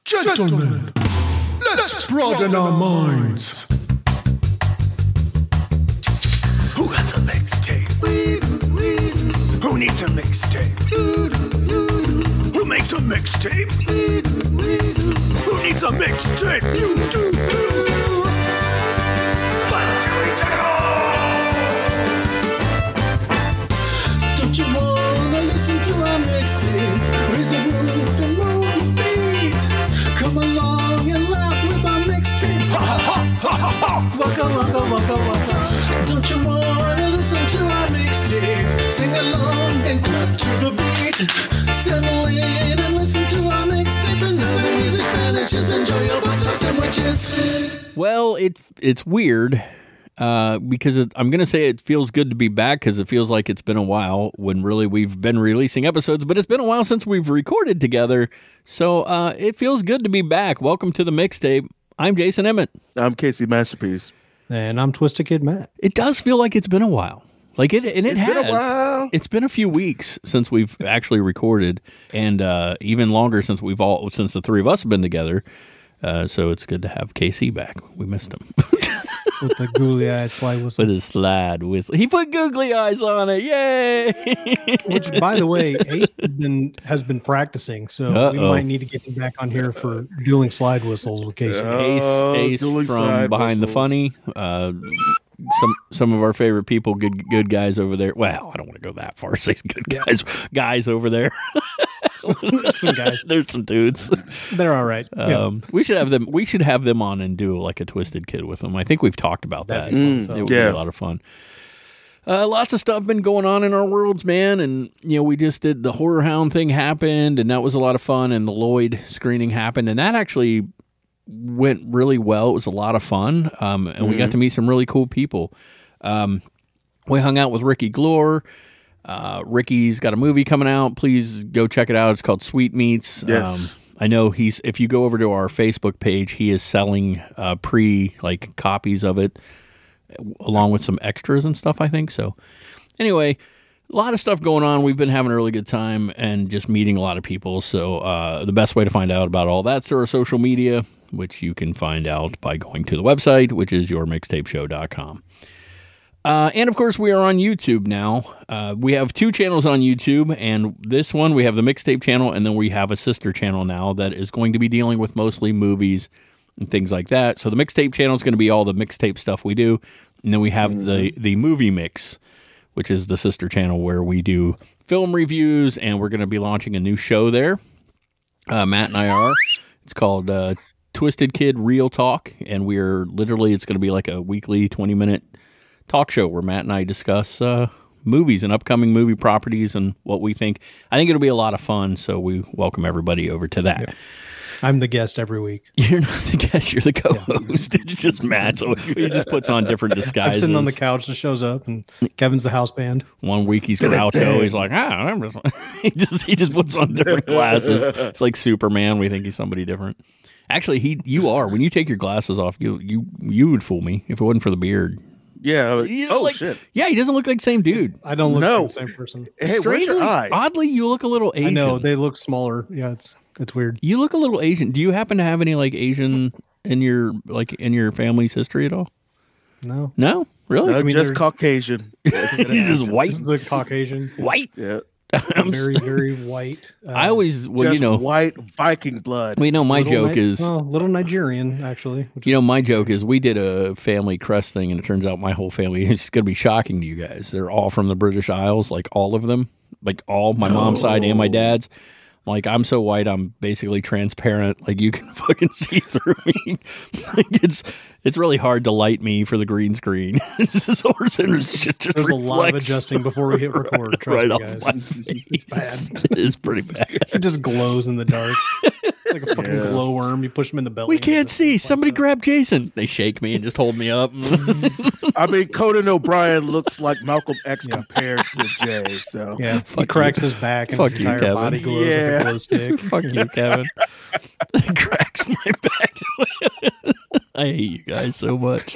Gentlemen, let's broaden our minds. Who has a mixtape? Who needs a mixtape? Who makes a mixtape? Who needs a mixtape? You do. But Joey Taco! Don't you wanna listen to our mixtape? Raise the roof and move your feet. Come along and laugh with our mixtape. Ha ha ha ha ha! Waka waka waka waka. Don't you wanna listen to our mixtape? Sing along and clap to the beat. Settle in and listen to our mixtape. And now the music vanishes. Enjoy your butt-up sandwiches. Well, it's weird because I'm going to say it feels good to be back because it feels like it's been a while when really we've been releasing episodes, but it's been a while since we've recorded together. So it feels good to be back. Welcome to the mixtape. I'm Jason Emmett. I'm Casey Masterpiece. And I'm Twisted Kid Matt. It does feel like it's been a while. Like it has. Been a while. It's been a few weeks since we've actually recorded, and even longer since since the three of us have been together. So it's good to have KC back. We missed him. With the googly-eyed slide whistle. With his slide whistle. He put googly eyes on it. Yay! Which, by the way, Ace has been practicing, so we might need to get him back on here for dueling slide whistles with Casey. Ace from Behind the Funny. Some of our favorite people, good guys over there. Well, I don't want to go that far. Say good guys, guys over there. Some guys. There's some dudes. They're all right. We should have them. We should have them on and do like a Twisted Kid with them. I think we've talked about that. It would be a lot of fun. Lots of stuff been going on in our worlds, man. And we just did the Horror Hound thing happened, and that was a lot of fun. And the Lloyd screening happened, and that actually went really well. It was a lot of fun, and we got to meet some really cool people. We hung out with Ricky Glore. Ricky's got a movie coming out. Please go check it out. It's called Sweet Meats. Yes. I know if you go over to our Facebook page, he is selling copies of it along with some extras and stuff, I think. So anyway, a lot of stuff going on. We've been having a really good time and just meeting a lot of people. So the best way to find out about all that's through our social media, which you can find out by going to the website, which is yourmixtapeshow.com. And of course, we are on YouTube now. We have two channels on YouTube, and this one, we have the Mixtape channel, and then we have a sister channel now that is going to be dealing with mostly movies and things like that. So the Mixtape channel is going to be all the mixtape stuff we do, and then we have the Movie Mix, which is the sister channel where we do film reviews, and we're going to be launching a new show there. Matt and I are. It's called Twisted Kid Real Talk, and it's going to be like a weekly 20-minute talk show where Matt and I discuss movies and upcoming movie properties and what we think. I think it'll be a lot of fun, so we welcome everybody over to that. Yeah. I'm the guest every week. You're not the guest, you're the co-host. It's just Matt, so he just puts on different disguises. I'm sitting on the couch and shows up, and Kevin's the house band. One week he's Groucho. He's like, he just puts on different glasses. It's like Superman. We think he's somebody different. Actually, you are. When you take your glasses off, you would fool me if it wasn't for the beard. Yeah. Shit. Yeah, he doesn't look like the same dude. I don't look like the same person. Hey, where's your eyes? Oddly, you look a little Asian. I know, they look smaller. Yeah, it's weird. You look a little Asian. Do you happen to have any Asian in your family's history at all? No. No? Really? No, just Caucasian. He's just white. This is the Caucasian. White. Yeah. Very, very white. I always, white Viking blood. My joke is little Nigerian, actually. My joke is we did a family crest thing, and it turns out my whole family is going to be shocking to you guys. They're all from the British Isles, like all of them, like all my mom's side and my dad's. Like, I'm so white, I'm basically transparent. Like, you can fucking see through me. Like, it's really hard to light me for the green screen. There's a lot of adjusting before we hit record. Right off guys. my face. It's bad. It is pretty bad. It just glows in the dark. It's like a fucking glowworm. You push him in the belly. We can't see. Somebody grab Jason. They shake me and just hold me up. I mean, Conan O'Brien looks like Malcolm X compared to Jay. So yeah, he cracks his back and his entire body glows like a glow stick. Fuck you, Kevin. He cracks my back. I hate you guys so much.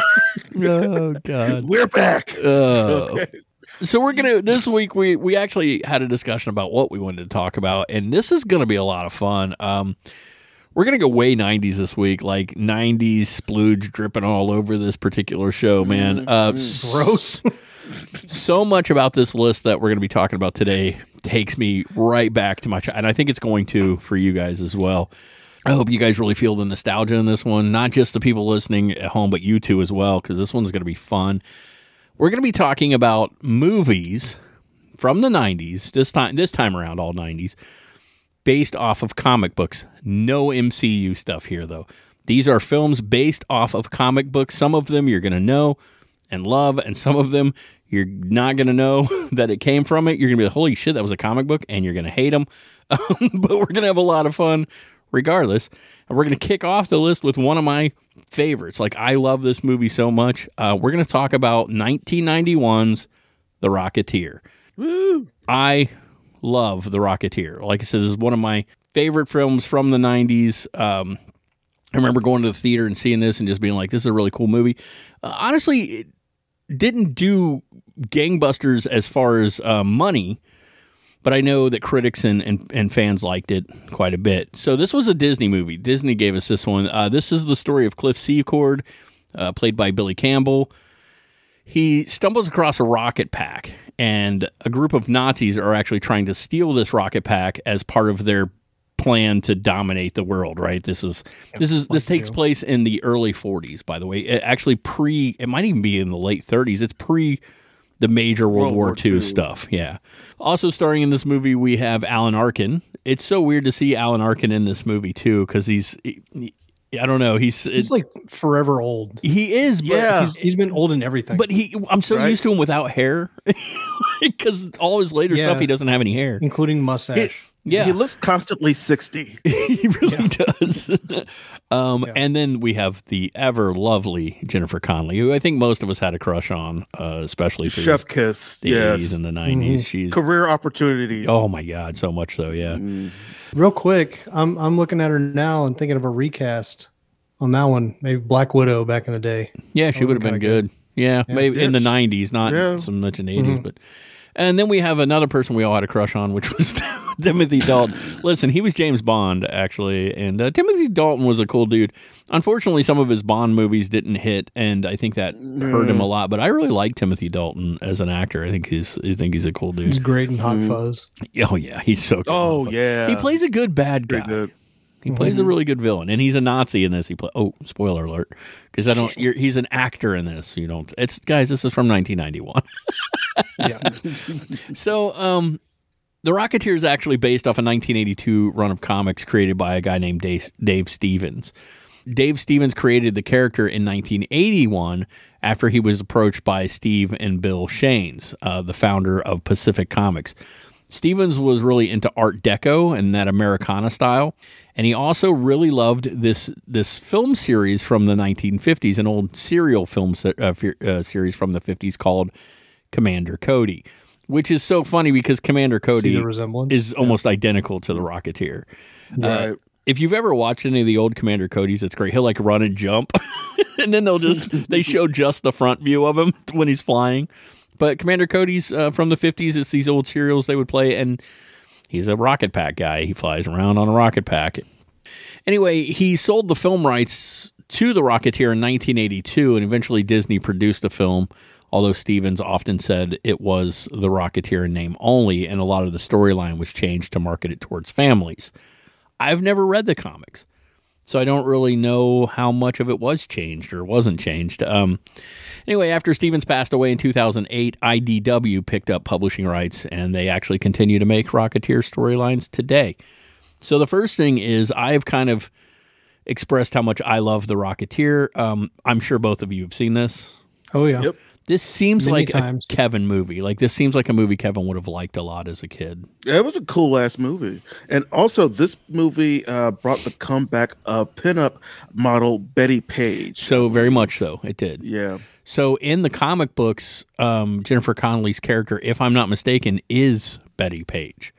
Oh God, we're back. Okay. So we're gonna this week we actually had a discussion about what we wanted to talk about, and this is gonna be a lot of fun. We're going to go way 90s this week, like 90s splooge dripping all over this particular show, man. Gross. So much about this list that we're going to be talking about today takes me right back to my childhood, and I think it's going to for you guys as well. I hope you guys really feel the nostalgia in this one, not just the people listening at home, but you two as well, because this one's going to be fun. We're going to be talking about movies from the 90s, this time around, all 90s, based off of comic books. No MCU stuff here, though. These are films based off of comic books. Some of them you're going to know and love, and some of them you're not going to know that it came from it. You're going to be like, holy shit, that was a comic book, and you're going to hate them. But we're going to have a lot of fun regardless. And we're going to kick off the list with one of my favorites. Like, I love this movie so much. We're going to talk about 1991's The Rocketeer. Woo! I love The Rocketeer. Like I said, this is one of my favorite films from the 90s. I remember going to the theater and seeing this and just being like, this is a really cool movie. Honestly, it didn't do gangbusters as far as money, but I know that critics and fans liked it quite a bit. So this was a Disney movie. Disney gave us this one. This is the story of Cliff Secord, played by Billy Campbell. He stumbles across a rocket pack, and a group of Nazis are actually trying to steal this rocket pack as part of their plan to dominate the world. Right? This takes place in the early 40s. By the way, it might even be in the late 30s. It's pre the major World War II stuff. Yeah. Also starring in this movie, we have Alan Arkin. It's so weird to see Alan Arkin in this movie too, because I don't know. He's like forever old. He is, but he's been old in everything. But I'm so used to him without hair, because all his later stuff he doesn't have any hair, including mustache. He looks constantly 60. He really does. And then we have the ever lovely Jennifer Connelly, who I think most of us had a crush on, especially through Chef Kiss, the 80s and the 90s. She's career opportunities. Oh my God, so much so, yeah. Real quick, I'm looking at her now and thinking of a recast on that one. Maybe Black Widow back in the day. Yeah, she would have been good. Yeah, maybe in the 90s, not so much in the 80s, but. And then we have another person we all had a crush on, which was Timothy Dalton. Listen, he was James Bond, actually, and Timothy Dalton was a cool dude. Unfortunately, some of his Bond movies didn't hit, and I think that hurt him a lot. But I really like Timothy Dalton as an actor. I think he's a cool dude. He's great in Hot Fuzz. Oh yeah, he's so good. Oh yeah, he plays a good bad guy. Good. He plays a really good villain, and he's a Nazi in this. Spoiler alert, because he's an actor in this. You don't. It's guys. This is from 1991. Yeah. So, The Rocketeer is actually based off a 1982 run of comics created by a guy named Dave Stevens. Dave Stevens created the character in 1981 after he was approached by Steve and Bill Shanes, the founder of Pacific Comics. Stevens was really into Art Deco and that Americana style, and he also really loved this film series from the 1950s, an old serial film series from the 50s called Commander Cody, which is so funny because Commander Cody is almost identical to the Rocketeer. Right. If you've ever watched any of the old Commander Codys, it's great. He'll like run and jump, and then they show just the front view of him when he's flying. But Commander Cody's from the 50s. It's these old serials they would play, and he's a rocket pack guy. He flies around on a rocket pack. Anyway, he sold the film rights to The Rocketeer in 1982, and eventually Disney produced the film, although Stevens often said it was The Rocketeer in name only, and a lot of the storyline was changed to market it towards families. I've never read the comics, so I don't really know how much of it was changed or wasn't changed. Anyway, after Stevens passed away in 2008, IDW picked up publishing rights, and they actually continue to make Rocketeer storylines today. So the first thing is I've kind of expressed how much I love The Rocketeer. I'm sure both of you have seen this. Oh, yeah. Yep. This seems Many like times. a Kevin movie. Like, this seems like a movie Kevin would have liked a lot as a kid. Yeah, it was a cool ass movie. And also, this movie brought the comeback of pinup model Betty Page. So very much so, it did. Yeah. So in the comic books, Jennifer Connelly's character, if I'm not mistaken, is Betty Page.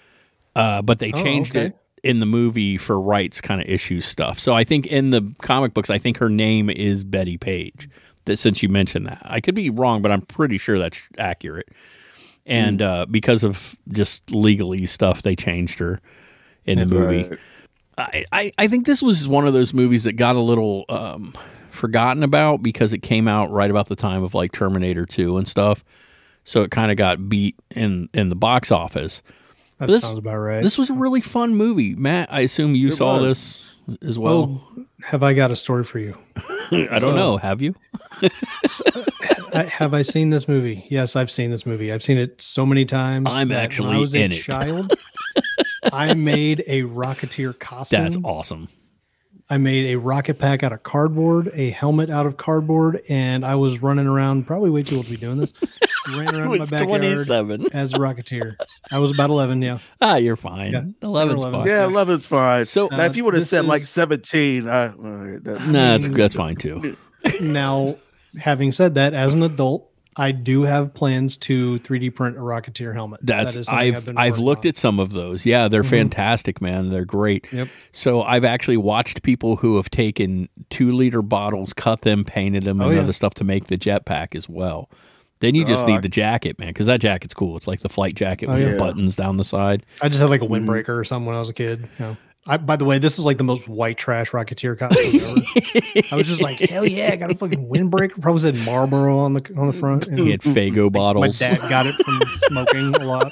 But they changed it in the movie for rights kind of issue stuff. So I think in the comic books, I think her name is Betty Page. Since you mentioned that, I could be wrong, but I'm pretty sure that's accurate. And because of just legalese stuff, they changed her in the movie. Right. I think this was one of those movies that got a little forgotten about because it came out right about the time of like Terminator 2 and stuff. So it kind of got beat in the box office. That sounds about right. This was a really fun movie. Matt, I assume you saw this as well. Oh, have I got a story for you? I don't know. Have you? Have I seen this movie? Yes, I've seen this movie. I've seen it so many times. I'm actually when I was in a it. child, I made a Rocketeer costume. That's awesome. I made a rocket pack out of cardboard, a helmet out of cardboard, and I was running around, probably way too old to be doing this, ran around in my backyard 27. as a Rocketeer. I was about 11, yeah. Ah, you're fine. Yeah. 11's 11. fine. Yeah, 11's fine. So now, if you would have this said like is- 17, that's fine too. Now, having said that, as an adult, I do have plans to 3D print a Rocketeer helmet. That is something I've looked at some of those. Yeah, they're fantastic, man. They're great. Yep. So I've actually watched people who have taken 2-liter bottles, cut them, painted them, and other stuff to make the jetpack as well. Then you just need the jacket, man, because that jacket's cool. It's like the flight jacket with the buttons down the side. I just had like a windbreaker or something when I was a kid. You know. By the way, this was like the most white trash Rocketeer costume ever. I was just like, hell yeah, I got a fucking windbreaker. Probably said Marlboro on the front. He had Faygo My bottles. dad got it from smoking a lot.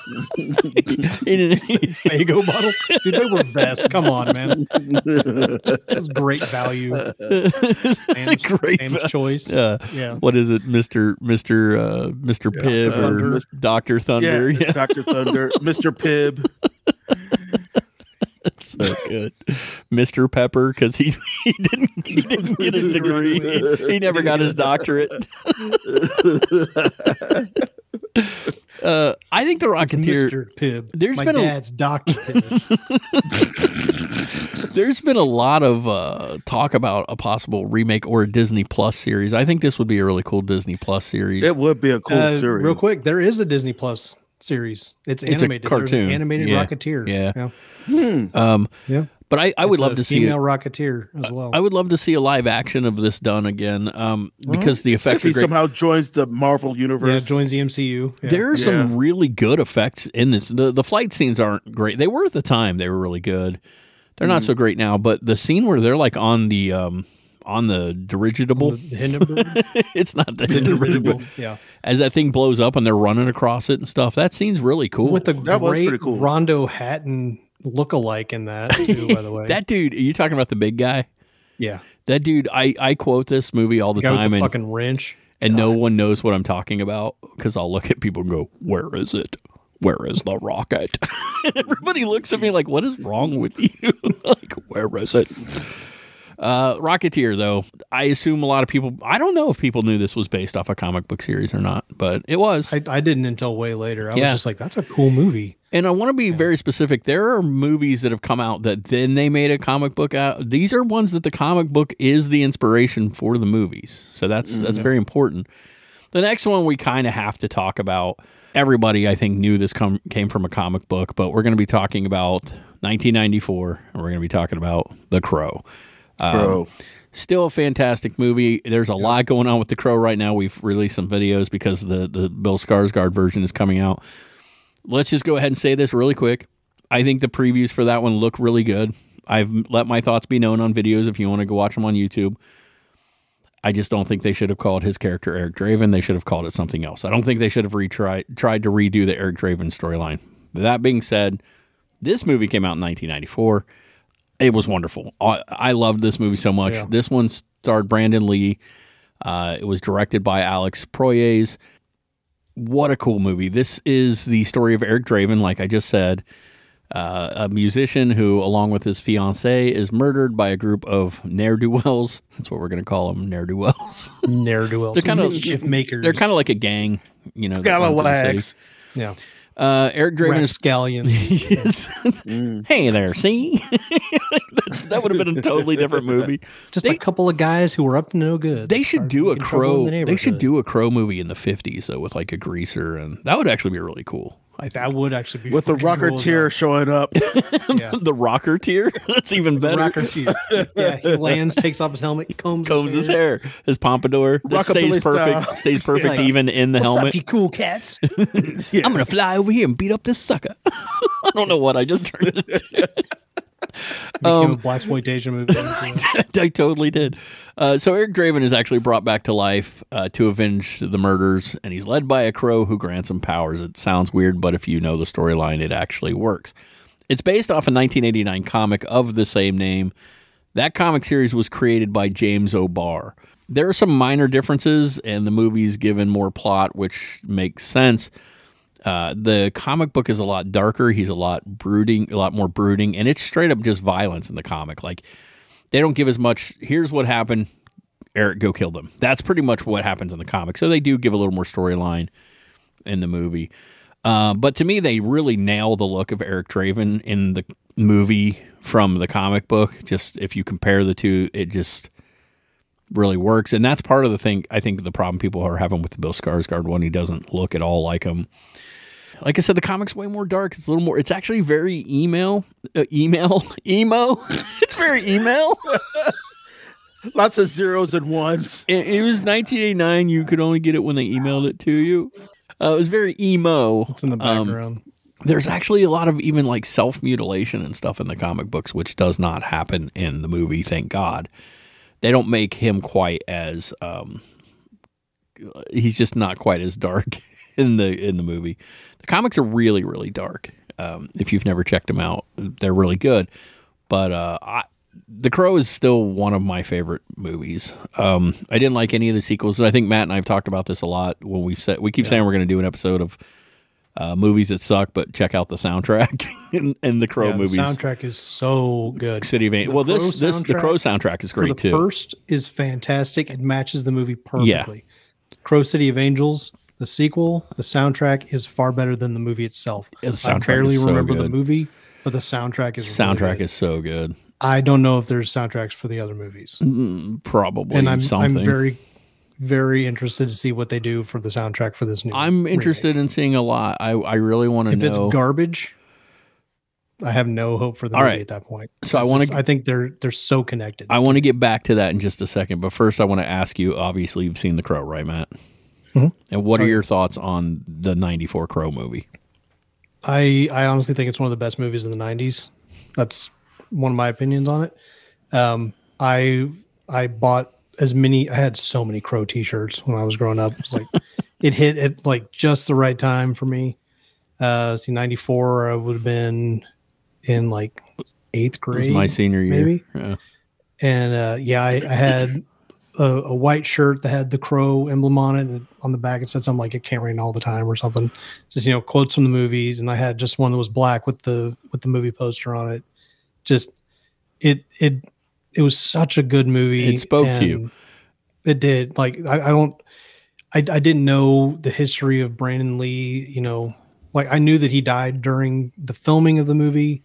Faygo bottles, dude, they were vests. Come on, man. That was great value. Sam's choice. Yeah. What is it, Mr. Pibb Thunder. or Dr. Thunder? yeah, Dr. Thunder, Mr. Pibb. That's so good. Mr. Pepper, because he didn't get his degree. He never got his doctorate. I think the Rocketeer. Mr. Pibb. There's My been dad's Dr. Pibb. There's been a lot of talk about a possible remake or a Disney Plus series. I think this would be a really cool Disney Plus series. It would be a cool series. Real quick, there is a Disney Plus series. It's It's a animated. There's an cartoon. animated Yeah. Rocketeer. Yeah. Yeah. But I would It's love a to see female Rocketeer as well. I would love to see a live action of this done again, because the effects If he are great. somehow joins the Marvel universe. joins the MCU. Yeah. There are some really good effects in this. The flight scenes aren't great. They were at the time. They were really good. They're not so great now. But the scene where they're like on the dirigible, The Hindenburg. it's not the dirigible. Yeah. As that thing blows up and they're running across it and stuff, that scene's really cool. With the That was great pretty cool. Rondo Hatton look-alike in that too, by the way. That dude, are you talking about the big guy? yeah. That dude, I quote this movie all the Guy with time, the and fucking wrench. no one knows what I'm talking about because I'll look at people and go, "Where is it? Where is the rocket?" And everybody looks at me like, "What is wrong with you?" Like, where is it? Rocketeer, though, I assume a lot of people. I don't know if people knew this was based off a comic book series or not, but it was. I didn't until way later. I was Yeah. just like, that's a cool movie. And I want to be very specific. There are movies that have come out that then they made a comic book out. These are ones that the comic book is the inspiration for the movies. So that's very important. The next one we kind of have to talk about. Everybody, I think, knew this came from a comic book, but we're going to be talking about 1994, and we're going to be talking about The Crow. Crow. Still a fantastic movie. There's a lot going on with The Crow right now. We've released some videos because the Bill Skarsgård version is coming out. Let's just go ahead and say this really quick. I think the previews for that one look really good. I've let my thoughts be known on videos if you want to go watch them on YouTube. I just don't think they should have called his character Eric Draven. They should have called it something else. I don't think they should have tried to redo the Eric Draven storyline. That being said, this movie came out in 1994. It was wonderful. I loved this movie so much. Yeah. This one starred Brandon Lee. It was directed by Alex Proyas. What a cool movie. This is the story of Eric Draven, like I just said, a musician who, along with his fiancée, is murdered by a group of ne'er-do-wells. That's what we're going to call them, ne'er-do-wells. Ne'er-do-wells. They're kind of mischief makers. They're kind of like a gang, that runs through the city. Scalawags. yeah. Eric Draven is Rapscallion. Hey there, see? That would have been a totally different movie. Just a couple of guys who were up to no good. They should do a Making trouble in Crow. the They should neighborhood. do a Crow movie in the 50s though, with like a greaser, and that would actually be really cool. I think. That would actually be With the fucking cool as Rocketeer showing up. hell. Yeah. The rocker tier. That's even better. Rocketeer. Yeah, he lands, takes off his helmet, combs His hair, his pompadour that Rockabilly stays perfect. style. Stays perfect Like, even in the What's helmet. up, you cool cats? I'm gonna fly over here and beat up this sucker. I don't know what I just turned into. Became a blaxploitation movie. I totally did. So Eric Draven is actually brought back to life to avenge the murders, and he's led by a crow who grants him powers. It sounds weird, but if you know the storyline, it actually works. It's based off a 1989 comic of the same name. That comic series was created by James O'Barr. There are some minor differences, and the movie's given more plot, which makes sense. The comic book is a lot darker. He's a lot more brooding, and it's straight up just violence in the comic. Like, they don't give as much, here's what happened, Eric, go kill them. That's pretty much what happens in the comic. So they do give a little more storyline in the movie. But to me, they really nail the look of Eric Draven in the movie from the comic book. Just if you compare the two, it just really works. And that's part of the thing, I think the problem people are having with the Bill Skarsgård one. He doesn't look at all like him. Like I said, the comic's way more dark. It's a little more, it's actually very emo. It's very email. Lots of zeros and ones. It was 1989. You could only get it when they emailed it to you. It was very emo. It's in the background. There's actually a lot of even like self-mutilation and stuff in the comic books, which does not happen in the movie, thank God. They don't make him quite as he's just not quite as dark in the movie. The comics are really, really dark. If you've never checked them out, they're really good. But The Crow is still one of my favorite movies. I didn't like any of the sequels. I think Matt and I have talked about this a lot when we keep saying we're going to do an episode of movies that suck, but check out the soundtrack in the Crow movies. The soundtrack is so good. City of Angels. Well, the Crow soundtrack is great too. The first is fantastic. It matches the movie perfectly. Yeah. Crow City of Angels, the sequel, the soundtrack is far better than the movie itself. I barely remember the movie, but the soundtrack is really good. Is so good. I don't know if there's soundtracks for the other movies. Probably, and I'm very, very interested to see what they do for the soundtrack for this new. I'm interested in seeing a lot. I really want to know. If it's garbage, I have no hope for the movie at that point. So I think they're so connected. I want to get back to that in just a second, but first I want to ask you. Obviously, you've seen The Crow, right, Matt? Mm-hmm. And what are your thoughts on the '94 Crow movie? I honestly think it's one of the best movies in the '90s. That's one of my opinions on it. I bought I had so many Crow t-shirts when I was growing up. It's like it hit at like just the right time for me. 94, I would have been in like 8th grade. It was my senior year. Maybe. Yeah. And I had a white shirt that had the Crow emblem on it, and on the back it said something like "It can't rain all the time" or something. Just quotes from the movies, and I had just one that was black with the movie poster on it. Just it was such a good movie. It spoke to you. It did. Like I didn't know the history of Brandon Lee. Like I knew that he died during the filming of the movie,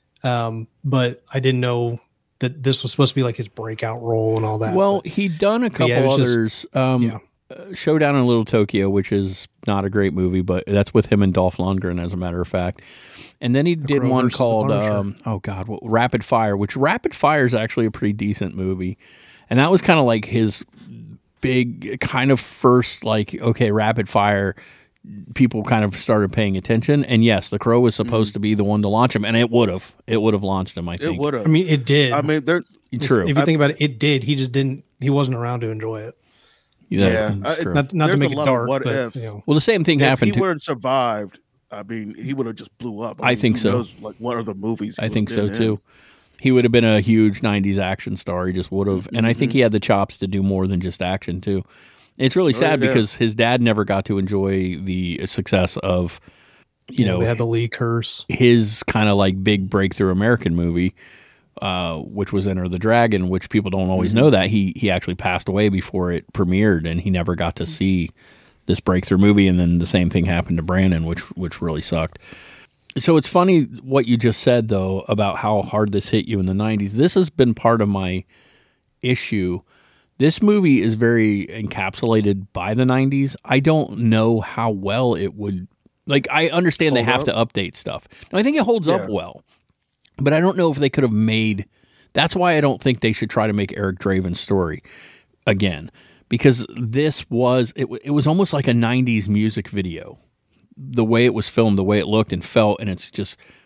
but I didn't know that this was supposed to be like his breakout role and all that. Well, he'd done a couple others. Showdown in Little Tokyo, which is not a great movie, but that's with him and Dolph Lundgren, as a matter of fact. And then he did one called Rapid Fire, which Rapid Fire is actually a pretty decent movie. And that was kind of like his big kind of first, like, okay, Rapid Fire, people kind of started paying attention. And yes, The Crow was supposed to be the one to launch him, and it would have launched him, I think. It would have. I mean, it did. I mean, true. If you think about it, it did. He just didn't. He wasn't around to enjoy it. Yeah, that's true. Not to make it dark. What ifs. Well, the same thing happened. If he would have survived, I mean, he would have just blew up. I think so. Knows, like, what other movies? I think so too. He would have been a huge '90s action star. He just would have, and I think he had the chops to do more than just action too. It's really sad because his dad never got to enjoy the success of, they had the Lee curse. His kind of like big breakthrough American movie, which was Enter the Dragon, which people don't always know that he actually passed away before it premiered, and he never got to see this breakthrough movie. And then the same thing happened to Brandon, which really sucked. So it's funny what you just said though about how hard this hit you in the '90s. This has been part of my issue. This movie is very encapsulated by the '90s. I don't know how well it would. Like, I understand they have to update stuff. No, I think it holds up well. But I don't know if they could have made. That's why I don't think they should try to make Eric Draven's story again, because this was it was almost like a '90s music video. The way it was filmed, the way it looked and felt, and it's just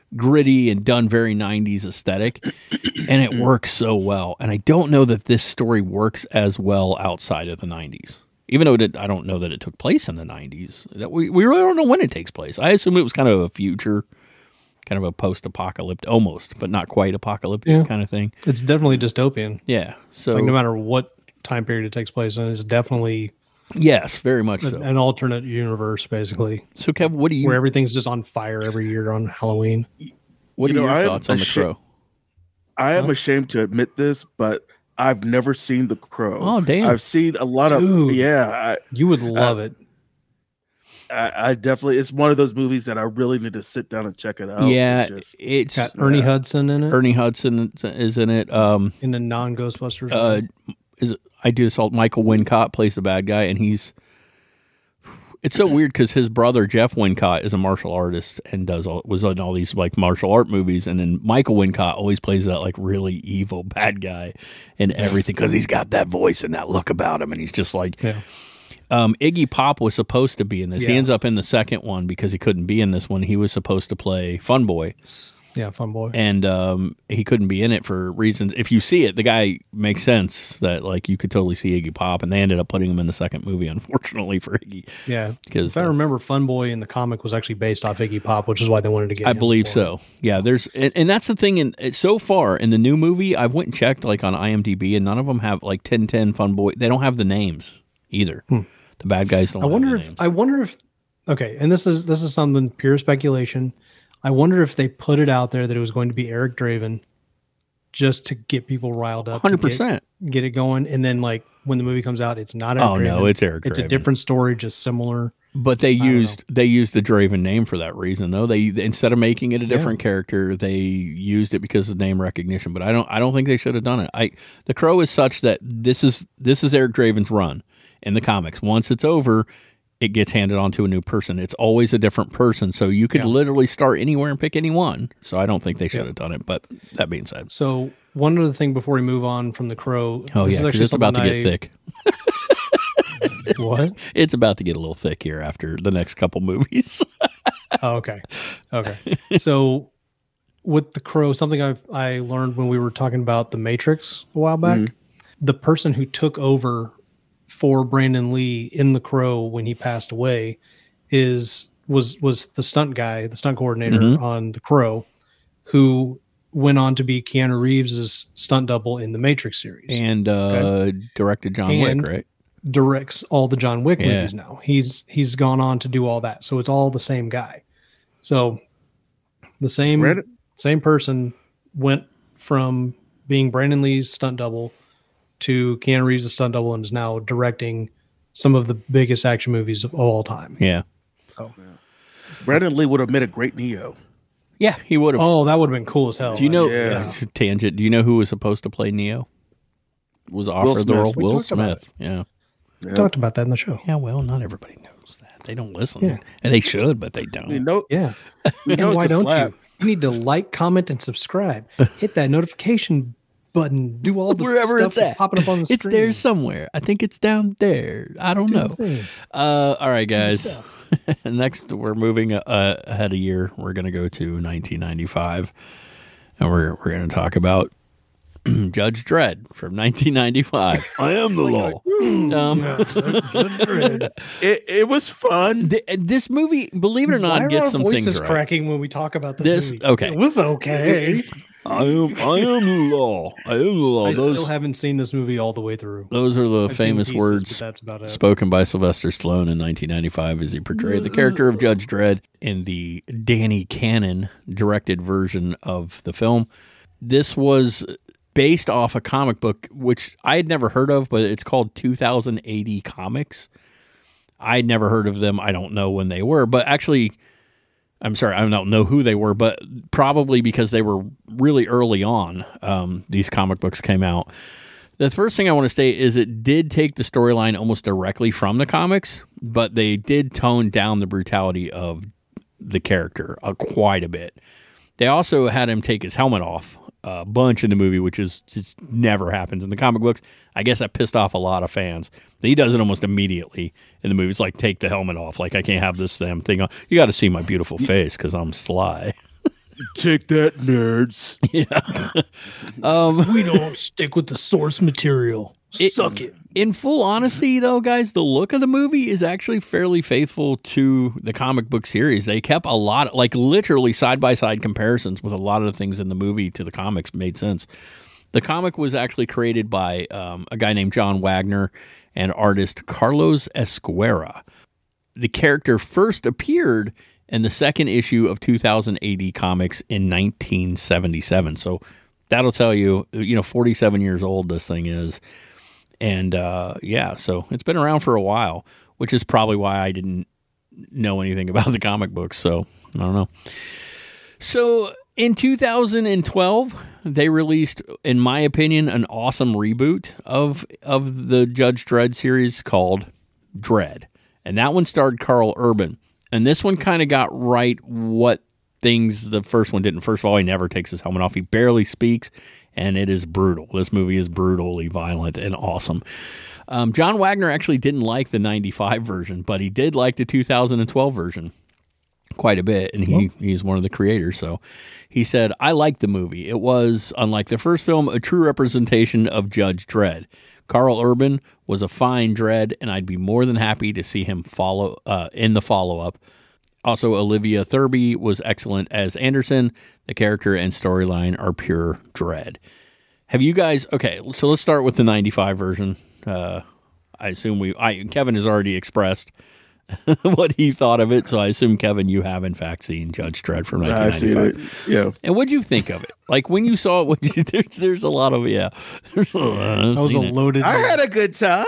gritty and done very 90s aesthetic, and it works so well. And I don't know that this story works as well outside of the 90s. Even though I don't know that it took place in the 90s. That we really don't know when it takes place. I assume it was kind of a future, kind of a post-apocalyptic, almost, but not quite apocalyptic kind of thing. It's definitely dystopian. Yeah. So Like no matter what time period it takes place in, it's definitely yes, very much so. an alternate universe, basically, So Kev, what do you? where everything's just on fire every year on Halloween. What are You know, your I am thoughts on The Crow? I am ashamed to admit this, but I've never seen The Crow. Oh, damn. I've seen a lot of Dude. You would love it. I definitely, it's one of those movies that I really need to sit down and check it out. Yeah, It's just- it's Got Ernie Hudson in it, Ernie Hudson is in it. in the non-Ghostbusters. I do this all. Michael Wincott plays the bad guy, and it's so weird because his brother Jeff Wincott is a martial artist and was in all these like martial art movies, and then Michael Wincott always plays that like really evil bad guy and everything because he's got that voice and that look about him, and he's just like. Yeah. Iggy Pop was supposed to be in this. He Yeah. ends up in the second one because he couldn't be in this one. He was supposed to play Fun Boy. Yeah, Fun Boy. And he couldn't be in it for reasons. If you see it, the guy makes sense that like you could totally see Iggy Pop, and they ended up putting him in the second movie, unfortunately for Iggy. Yeah, because if I remember, Fun Boy in the comic was actually based off Iggy Pop, which is why they wanted to get. I him believe for so. Yeah, there's and that's the thing. In so far in the new movie, I've went and checked like on IMDb, and none of them have like 1010 Fun Boy. They don't have the names either. The bad guys don't. I wonder have if the names. I wonder if okay, and this is something pure speculation. I wonder if they put it out there that it was going to be Eric Draven, just to get people riled up, 100%. get it going, and then like when the movie comes out, it's not. Eric Oh, no, Draven. it's Eric It's a Draven. different story, just similar. But they used the Draven name for that reason, though. They instead of making it a different character, they used it because of name recognition. But I don't think they should have done it. The Crow is such that this is Eric Draven's run in the comics. Once it's over, it gets handed on to a new person. It's always a different person, so you could literally start anywhere and pick anyone. So I don't think they should have done it. But that being said, So one other thing before we move on from the Crow. oh this yeah, is because actually it's about to something get thick. What? It's about to get a little thick here after the next couple movies. Oh, okay. So with the Crow, something I learned when we were talking about the Matrix a while back, the person who took over for Brandon Lee in the Crow when he passed away was the stunt guy, the stunt coordinator on the Crow, who went on to be Keanu Reeves' stunt double in the Matrix series And directed John And- Wick, right? directs all the John Wick Yeah. movies now. He's gone on to do all that. So it's all the same guy. So the same person went from being Brandon Lee's stunt double to Keanu Reeves' stunt double and is now directing some of the biggest action movies of all time. Yeah. Brandon Lee would have made a great Neo. Yeah, he would have. Oh, that would have been cool as hell. Do you know? Yeah. Tangent. Do you know who was supposed to play Neo? Was offered the Smith. role? We Will talked about Smith. Yeah. We talked about that in the show. Yeah. Well, not everybody knows that. They don't listen, Yeah. and they should, but they don't. We know, Yeah. we know And it why could don't slap. you? You need to like, comment, and subscribe. Hit that notification button. Do all the Wherever stuff it's that's at, popping up on the screen. it's there somewhere. I think it's down there. I don't Do the know. thing. All right, guys. Next, we're moving ahead a year. We're going to go to 1995, and we're going to talk about Judge Dredd from 1995. I am the law. It was fun. This movie, believe it or not, Why are gets our some voices things right. cracking when we talk about this movie? Okay. It was okay. I am the law. I am the law. I still haven't seen this movie all the way through. Those are the I've seen famous pieces, words but that's about it. spoken by Sylvester Stallone in 1995 as he portrayed the character of Judge Dredd in the Danny Cannon directed version of the film. This was based off a comic book, which I had never heard of, but it's called 2080 Comics. I'd never heard of them. I don't know when they were, but actually, I'm sorry, I don't know who they were, but probably because they were really early on, these comic books came out. The first thing I want to state is it did take the storyline almost directly from the comics, but they did tone down the brutality of the character quite a bit. They also had him take his helmet off a bunch in the movie, which is just never happens in the comic books. I guess that pissed off a lot of fans. He does it almost immediately in the movie. It's like, take the helmet off. Like, I can't have this damn thing on. You got to see my beautiful face because I'm sly. Take that, nerds. We don't stick with the source material. Suck it. In full honesty, though, guys, the look of the movie is actually fairly faithful to the comic book series. They kept a lot, like literally side-by-side comparisons with a lot of the things in the movie to the comics made sense. The comic was actually created by a guy named John Wagner and artist Carlos Esquerra. The character first appeared in the second issue of 2000 AD Comics in 1977. So that'll tell you, 47 years old this thing is. And so it's been around for a while, which is probably why I didn't know anything about the comic books. So I don't know. So in 2012, they released, in my opinion, an awesome reboot of the Judge Dredd series called Dredd. And that one starred Carl Urban. And this one kind of got right what things the first one didn't. First of all, he never takes his helmet off. He barely speaks. And it is brutal. This movie is brutally violent and awesome. John Wagner actually didn't like the 95 version, but he did like the 2012 version quite a bit, and he's one of the creators. So he said, I liked the movie. It was, unlike the first film, a true representation of Judge Dredd. Carl Urban was a fine Dredd, and I'd be more than happy to see him follow in the follow-up. Also, Olivia Thirlby was excellent as Anderson. The character and storyline are pure dread. Have you guys... Okay, so let's start with the 95 version. I assume Kevin has already expressed what he thought of it, so I assume, Kevin, you have in fact seen Judge Dredd from 1995. I've seen it, yeah. And what'd you think of it? Like, when you saw it, there's a lot of... Yeah. That was a loaded... I had a good time.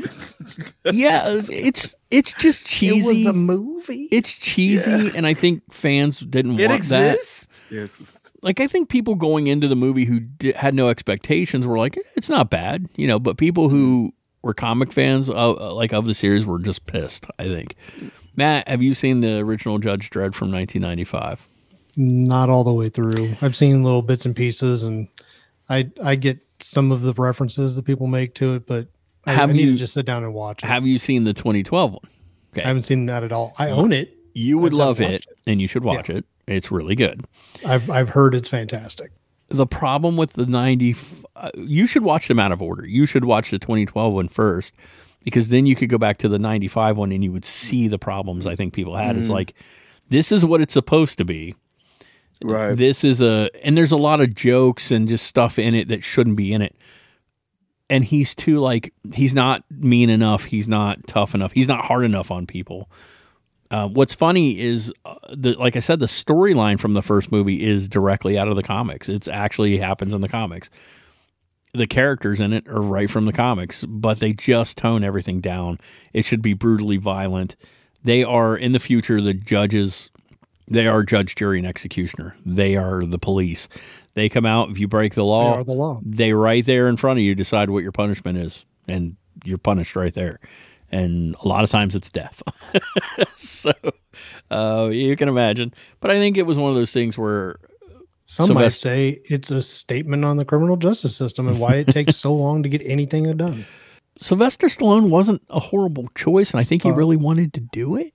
Yeah, it's just cheesy. It was a movie. It's cheesy, and I think fans didn't want exists? that. Yes. Like, I think people going into the movie who had no expectations were like, it's not bad, but people who were comic fans of the series were just pissed, I think. Matt, have you seen the original Judge Dredd from 1995? Not all the way through. I've seen little bits and pieces, and I get some of the references that people make to it, but I need to just sit down and watch it. Have you seen the 2012 one? Okay. I haven't seen that at all. I own it. You would love it, and you should watch it. It's really good. I've heard it's fantastic. The problem with the 90, you should watch them out of order. You should watch the 2012 one first, because then you could go back to the 95 one and you would see the problems I think people had. It's like, this is what it's supposed to be. Right. This is and there's a lot of jokes and just stuff in it that shouldn't be in it. And he's he's not mean enough. He's not tough enough. He's not hard enough on people. What's funny is, like I said, the storyline from the first movie is directly out of the comics. It actually happens in the comics. The characters in it are right from the comics, but they just tone everything down. It should be brutally violent. They are, in the future, the judges. They are judge, jury, and executioner. They are the police. They come out. If you break the law, They are the law. They right there in front of you decide what your punishment is, and you're punished right there. And a lot of times it's death. So you can imagine. But I think it was one of those things where some might say it's a statement on the criminal justice system and why it takes so long to get anything done. Sylvester Stallone wasn't a horrible choice, and I think he really wanted to do it.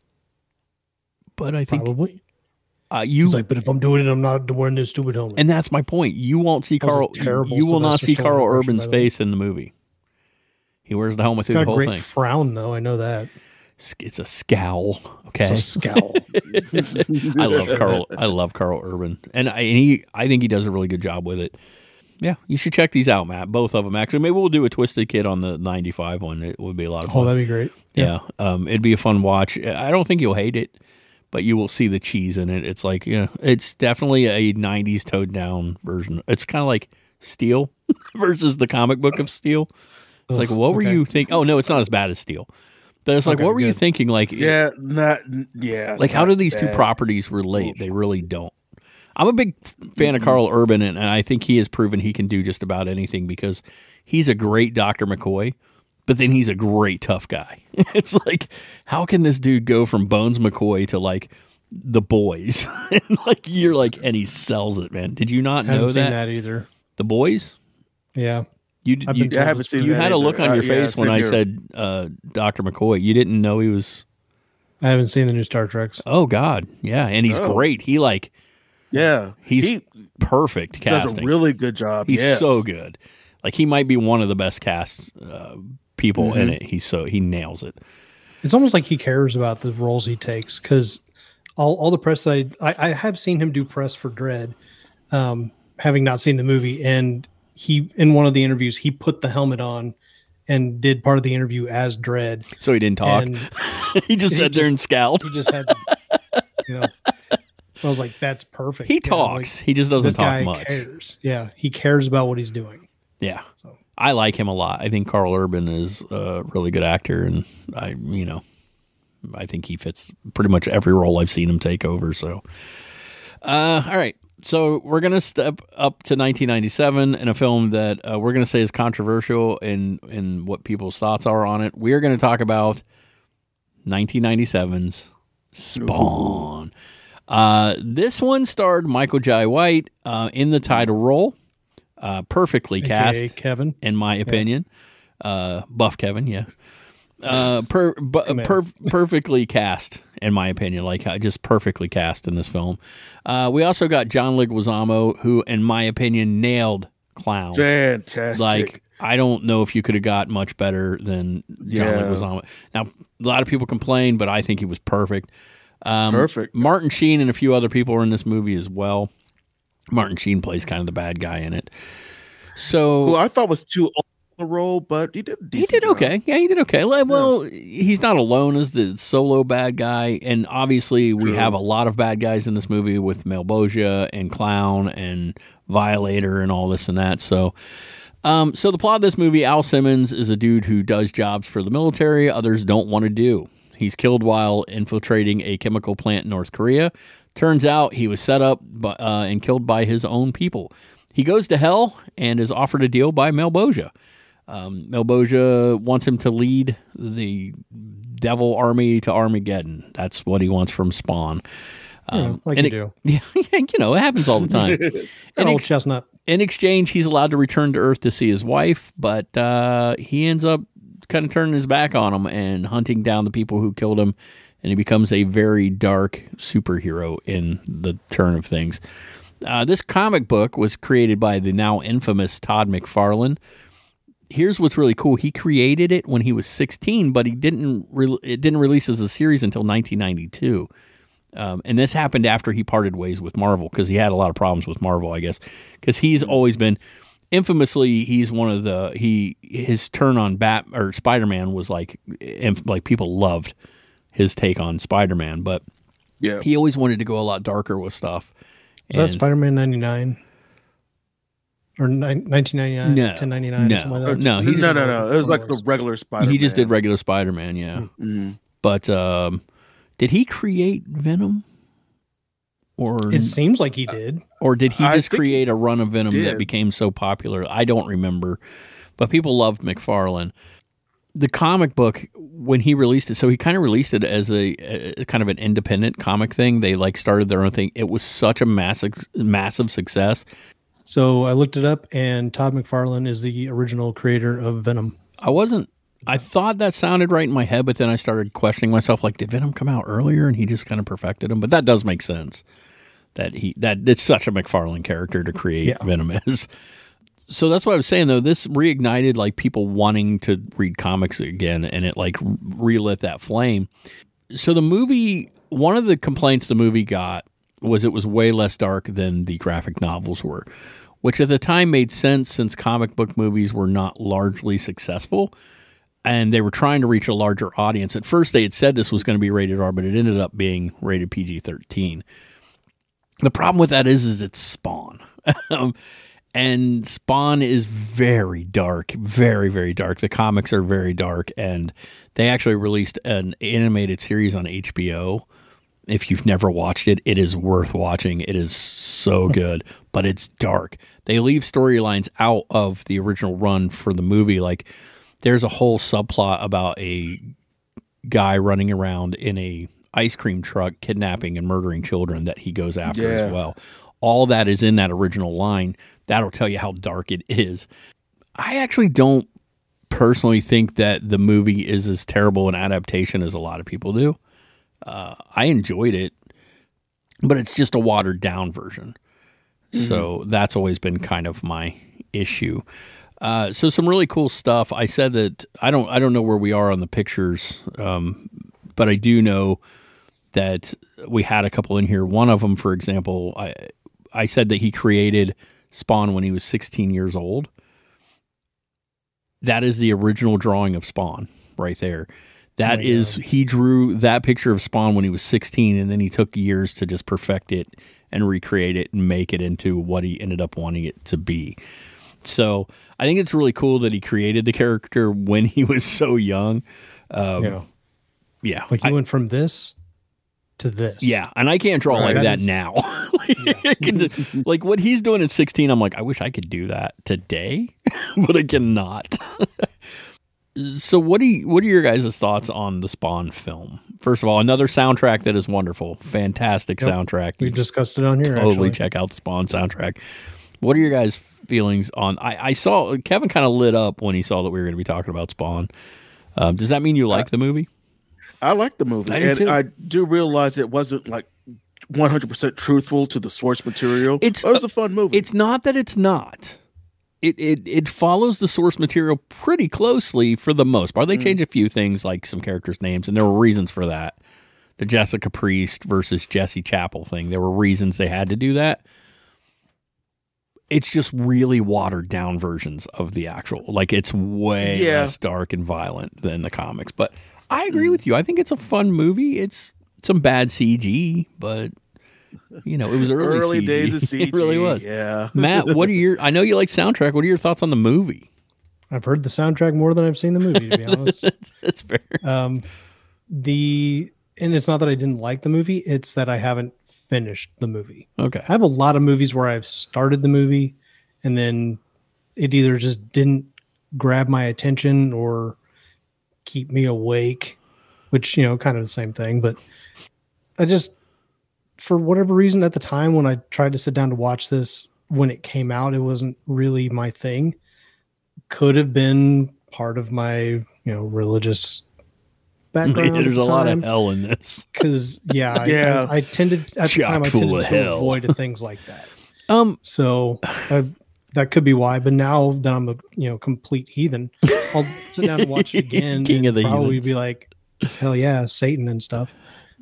But I think probably. He's like, but if I'm doing it, I'm not wearing this stupid helmet. And that's my point. You won't see Carl. You will not see Carl Urban's face in the movie. He wears the helmet through the whole thing. It's got a great frown, though. I know that. It's a scowl. Okay, it's a scowl. I love Carl Urban, and I think he does a really good job with it. Yeah, you should check these out, Matt. Both of them, actually. Maybe we'll do a Twisted Kid on the 95 one. It would be a lot of fun. Oh, that'd be great. Yeah, it'd be a fun watch. I don't think you'll hate it, but you will see the cheese in it. It's like, it's definitely a 90s toned down version. It's kind of like Steel versus the comic book of Steel. It's like, what were you thinking? Oh, no, it's not as bad as Steel. But it's like, what were you thinking? Like, like, how do these two properties relate? They really don't. I'm a big fan of Carl Urban, and I think he has proven he can do just about anything because he's a great Dr. McCoy, but then he's a great tough guy. It's like, how can this dude go from Bones McCoy to like The Boys? And like, you're like, and he sells it, man. Did you not know that? I haven't seen that either. The Boys? Yeah. You haven't seen you that had a either. look on your face when I here. said Dr. McCoy. You didn't know he was. I haven't seen the new Star Treks. Oh God, yeah, and he's great. He like Yeah, He's perfect does casting. a really good job. He's yes. so good. Like he might be one of the best cast people in Mm-hmm. it. He nails it. It's almost like he cares about the roles he takes because all the press that I have seen him do press for Dredd, having not seen the movie, and he in one of the interviews he put the helmet on and did part of the interview as Dredd. So he didn't talk. And He just sat there and scowled. he just had, to, I was like, that's perfect. He You know, talks. He just doesn't this talk guy much. cares. Yeah, he cares about what he's doing. Yeah. So I like him a lot. I think Carl Urban is a really good actor, and I think he fits pretty much every role I've seen him take over. So, all right. So we're going to step up to 1997 in a film that we're going to say is controversial in what people's thoughts are on it. We are going to talk about 1997's Spawn. This one starred Michael Jai White in the title role. Perfectly AKA cast, Kevin. in my opinion. Buff Kevin, yeah. Perfectly cast, in my opinion, like just perfectly cast in this film. We also got John Leguizamo, who, in my opinion, nailed Clown. Fantastic. Like, I don't know if you could have got much better than John Leguizamo. Now, a lot of people complain, but I think he was perfect. Perfect. Martin Sheen and a few other people are in this movie as well. Martin Sheen plays kind of the bad guy in it. So Who I thought was too old for the role, but he did. he did okay. Yeah, he did okay. Well, he's not alone as the solo bad guy, and obviously we have a lot of bad guys in this movie with Malboja and Clown and Violator and all this and that. So, so the plot of this movie: Al Simmons is a dude who does jobs for the military others don't want to do. He's killed while infiltrating a chemical plant in North Korea. Turns out he was set up and killed by his own people. He goes to hell and is offered a deal by Malboja. Malboja wants him to lead the devil army to Armageddon. That's what he wants from Spawn. Like and you do. Yeah, it happens all the time. An old chestnut. In exchange, he's allowed to return to Earth to see his wife, but he ends up kind of turning his back on him and hunting down the people who killed him, and he becomes a very dark superhero in the turn of things. This comic book was created by the now infamous Todd McFarlane. Here's what's really cool. He created it when he was 16, but it didn't release as a series until 1992. And this happened after he parted ways with Marvel, because he had a lot of problems with Marvel, I guess, because he's always been infamously, he's one of his turn on Spider-Man was like people loved his take on Spider-Man, but he always wanted to go a lot darker with stuff. Is that Spider-Man 99? Or 1999, No, 1099, no, something like that? no, he just, No. It was like the regular Spider-Man. he just did regular Spider-Man, yeah. Mm-hmm. But did he create Venom? Or It seems like he did. Or did he I just think create a run of Venom that did. became so popular? I don't remember. But people loved McFarlane. The comic book, when he released it, so he kind of released it as a kind of an independent comic thing. They like started their own thing. It was such a massive success. So I looked it up, and Todd McFarlane is the original creator of Venom. I thought that sounded right in my head, but then I started questioning myself, like, did Venom come out earlier and he just kind of perfected him? But that does make sense. That it's such a McFarlane character to create Venom is. So that's what I was saying, though. This reignited like people wanting to read comics again, and it like relit that flame. So the movie, one of the complaints the movie got was it was way less dark than the graphic novels were, which at the time made sense since comic book movies were not largely successful, and they were trying to reach a larger audience. At first, they had said this was going to be rated R, but it ended up being rated PG-13. The problem with that is it's Spawn. And Spawn is very dark, very, very dark. The comics are very dark, and they actually released an animated series on HBO. If you've never watched it, it is worth watching. It is so good, but it's dark. They leave storylines out of the original run for the movie. Like, there's a whole subplot about a guy running around in a ice cream truck kidnapping and murdering children that he goes after as well. All that is in that original line. That'll tell you how dark it is. I actually don't personally think that the movie is as terrible an adaptation as a lot of people do. I enjoyed it. but it's just a watered down version. So that's always been kind of my issue. So some really cool stuff. I said that I don't know where we are on the pictures, but I do know that we had a couple in here. One of them, for example, I said that he created Spawn when he was 16 years old. That is the original drawing of Spawn right there. That is, he drew that picture of Spawn when he was 16, and then he took years to just perfect it and recreate it and make it into what he ended up wanting it to be. So I think it's really cool that he created the character when he was so young. Yeah. Like he went from this to this. Yeah, and I can't draw like that now. Like what he's doing at 16, I'm like, I wish I could do that today, but I cannot. So what are your guys' thoughts on the Spawn film? First of all, another soundtrack that is wonderful. Fantastic soundtrack. We've discussed it on here, Totally actually. check out the Spawn soundtrack. What are your guys' feelings on... I saw... Kevin kind of lit up when he saw that we were going to be talking about Spawn. Does that mean you like the movie? I like the movie. I do too. I do realize it wasn't like 100% truthful to the source material. It was a fun movie. It's not that it's not. It follows the source material pretty closely for the most part. They change a few things, like some characters' names, and there were reasons for that. The Jessica Priest versus Jesse Chapel thing. There were reasons they had to do that. It's just really watered down versions of the actual. Like, it's way less dark and violent than the comics. But I agree with you. I think it's a fun movie. It's some bad CG, but... You know, it was early CG. Days of CG. It really was. Yeah. Matt, I know you like soundtrack. What are your thoughts on the movie? I've heard the soundtrack more than I've seen the movie, to be honest. That's fair. And it's not that I didn't like the movie, it's that I haven't finished the movie. Okay. I have a lot of movies where I've started the movie and then it either just didn't grab my attention or keep me awake, which, you know, kind of the same thing. But I just, for whatever reason at the time when I tried to sit down to watch this, when it came out, it wasn't really my thing. Could have been part of my, religious background. There's at the a lot time. of hell in this. Because I tended at the time to avoid things like that. So that could be why. But now that I'm a complete heathen, I'll sit down and watch it again. King of the probably heathens. be like, hell yeah, Satan and stuff.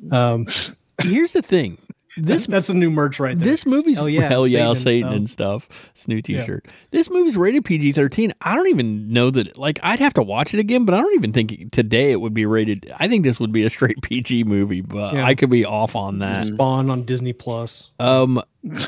Here's the thing. That's the new merch right there. This movie's Hell yeah, Satan and stuff. It's a new T-shirt. This movie's rated PG-13. I don't even know that. Like, I'd have to watch it again, but I don't even think today it would be rated. I think this would be a straight PG movie, but I could be off on that. Spawn on Disney Plus. What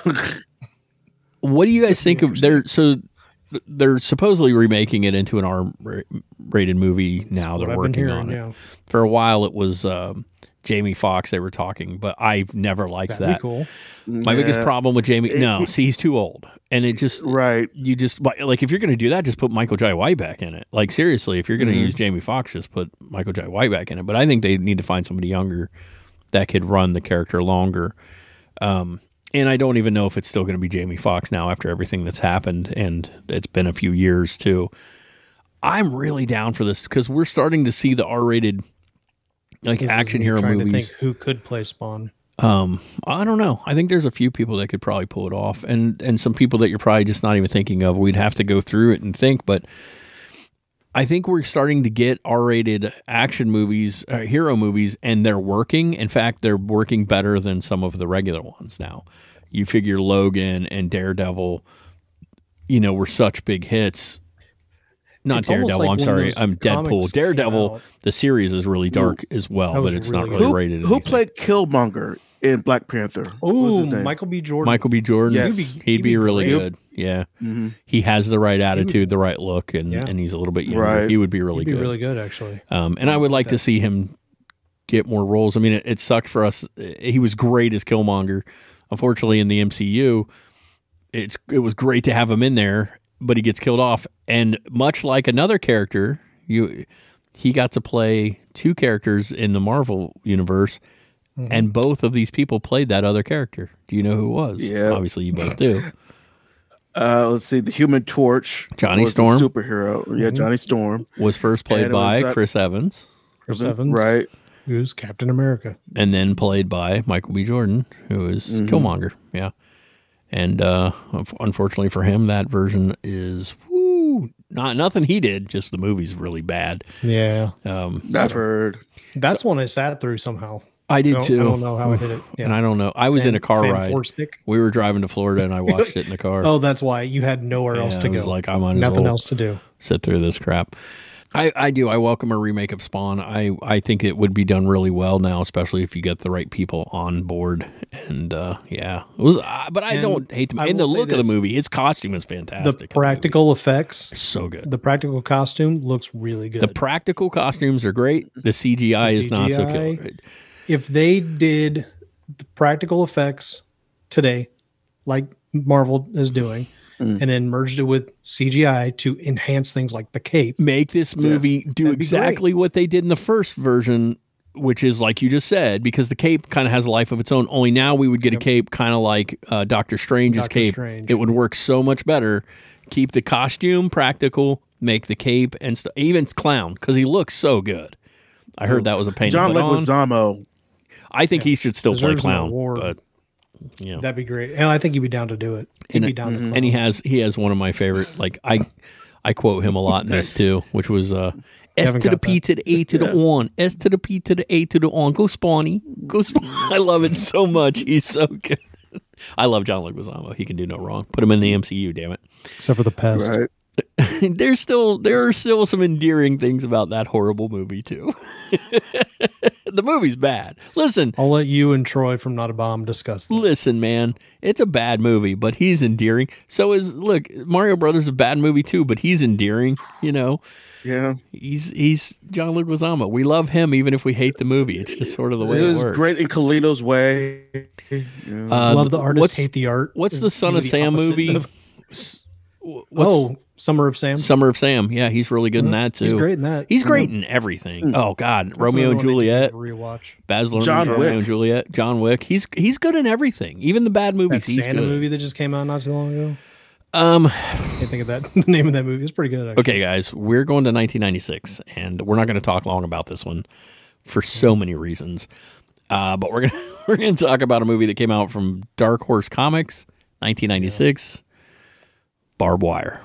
do you guys think of? They're supposedly remaking it into an R-rated movie now. They're working on it. Yeah. For a while, it was. Jamie Foxx, they were talking, but I've never liked That'd that. be cool. My biggest problem with Jamie, see, he's too old, and it just You just like if you're going to do that, just put Michael Jai White back in it. Like seriously, if you're going to use Jamie Foxx, just put Michael Jai White back in it. But I think they need to find somebody younger that could run the character longer. And I don't even know if it's still going to be Jamie Foxx now after everything that's happened, and it's been a few years too. I'm really down for this because we're starting to see the R-rated. Like action hero movies. To think who could play Spawn? I don't know. I think there's a few people that could probably pull it off, and some people that you're probably just not even thinking of. We'd have to go through it and think, but I think we're starting to get R-rated action movies, hero movies, and they're working. In fact, they're working better than some of the regular ones now. You figure Logan and Daredevil, were such big hits. Not It's almost Daredevil. like I'm when sorry. those I'm Deadpool. comics Daredevil. came out. The series is really dark as well, That but was it's really not good. really rated. Who anything. played Killmonger in Black Panther? What was Oh, his name? Michael B. Jordan. Michael B. Jordan. Yes. He'd be really great. good. Yeah, he has the right attitude, the right look, and he's a little bit younger. Right. He would be really He'd be good. really good, actually. And I would like to see him get more roles. I mean, it sucked for us. He was great as Killmonger. Unfortunately, in the MCU, it was great to have him in there, but he gets killed off. And much like another character, he got to play two characters in the Marvel universe, and both of these people played that other character. Do you know who it was? Yeah. Obviously, you both do. Let's see, the Human Torch. Johnny was the Storm? superhero. Yeah, Johnny Storm. Was first played And it was by that- Chris Evans. Chris Evans. Right. who's Captain America. And then played by Michael B. Jordan, who is Killmonger. Yeah. And unfortunately for him, that version is nothing he did. Just the movie's really bad. Yeah. I've heard. That's one I sat through somehow. I did too. I don't know how I did it. Yeah. And I don't know. I was in a car ride. Four-stick. We were driving to Florida, and I watched it in the car. Oh, that's why you had nowhere else to I go. was like, I might as Nothing well else to do. sit through this crap. I do. I welcome a remake of Spawn. I think it would be done really well now, especially if you get the right people on board. And yeah, it was. But I don't hate them. And the look of the movie, his costume is fantastic. The practical effects, so good. The practical costume looks really good. The practical costumes are great. The CGI is not so killer. If they did the practical effects today, like Marvel is doing, and then merged it with CGI to enhance things like the cape. Make this movie do exactly what they did in the first version, which is like you just said, because the cape kind of has a life of its own. Only now we would get a cape kind of like Doctor Strange's cape. It would work so much better. Keep the costume practical, make the cape and stuff. Even Clown, because he looks so good. I heard that was a pain. John Leguizamo. I think he should still play Clown, but yeah, that'd be great. And I think he'd be down to do it. He'd be down to Clown. And he has one of my favorite. Like I quote him a lot in this too, which was S to the P to the A to the on, S to the P to the A to the on. Go Spawny, go Spawny. I love it so much. He's so good. I love John Leguizamo. He can do no wrong. Put him in the MCU, damn it. Except for the pest. Right. There are still some endearing things about that horrible movie too. The movie's bad. Listen, I'll let you and Troy from Not a Bomb discuss that. Listen, man, it's a bad movie, but he's endearing. Look, Mario Brothers is a bad movie too, but he's endearing. You know, yeah, he's John Leguizamo. We love him even if we hate the movie. It's just sort of the way it works. It was great in Carlito's Way. Yeah. Love the artist, hate the art. What's the Son of Sam movie? Summer of Sam. Summer of Sam. Yeah, he's really good in that too. He's great in that. He's great in everything. Oh God, that's Romeo and Juliet. Rewatch. Baz Luhrmann's Romeo and Juliet. John Wick. He's good in everything, even the bad movies. That Santa movie that just came out not too long ago. Can't think of that. The name of that movie. It's pretty good. Actually. Okay, guys, we're going to 1996, and we're not going to talk long about this one for so many reasons. But we're gonna talk about a movie that came out from Dark Horse Comics, 1996, Barbed Wire.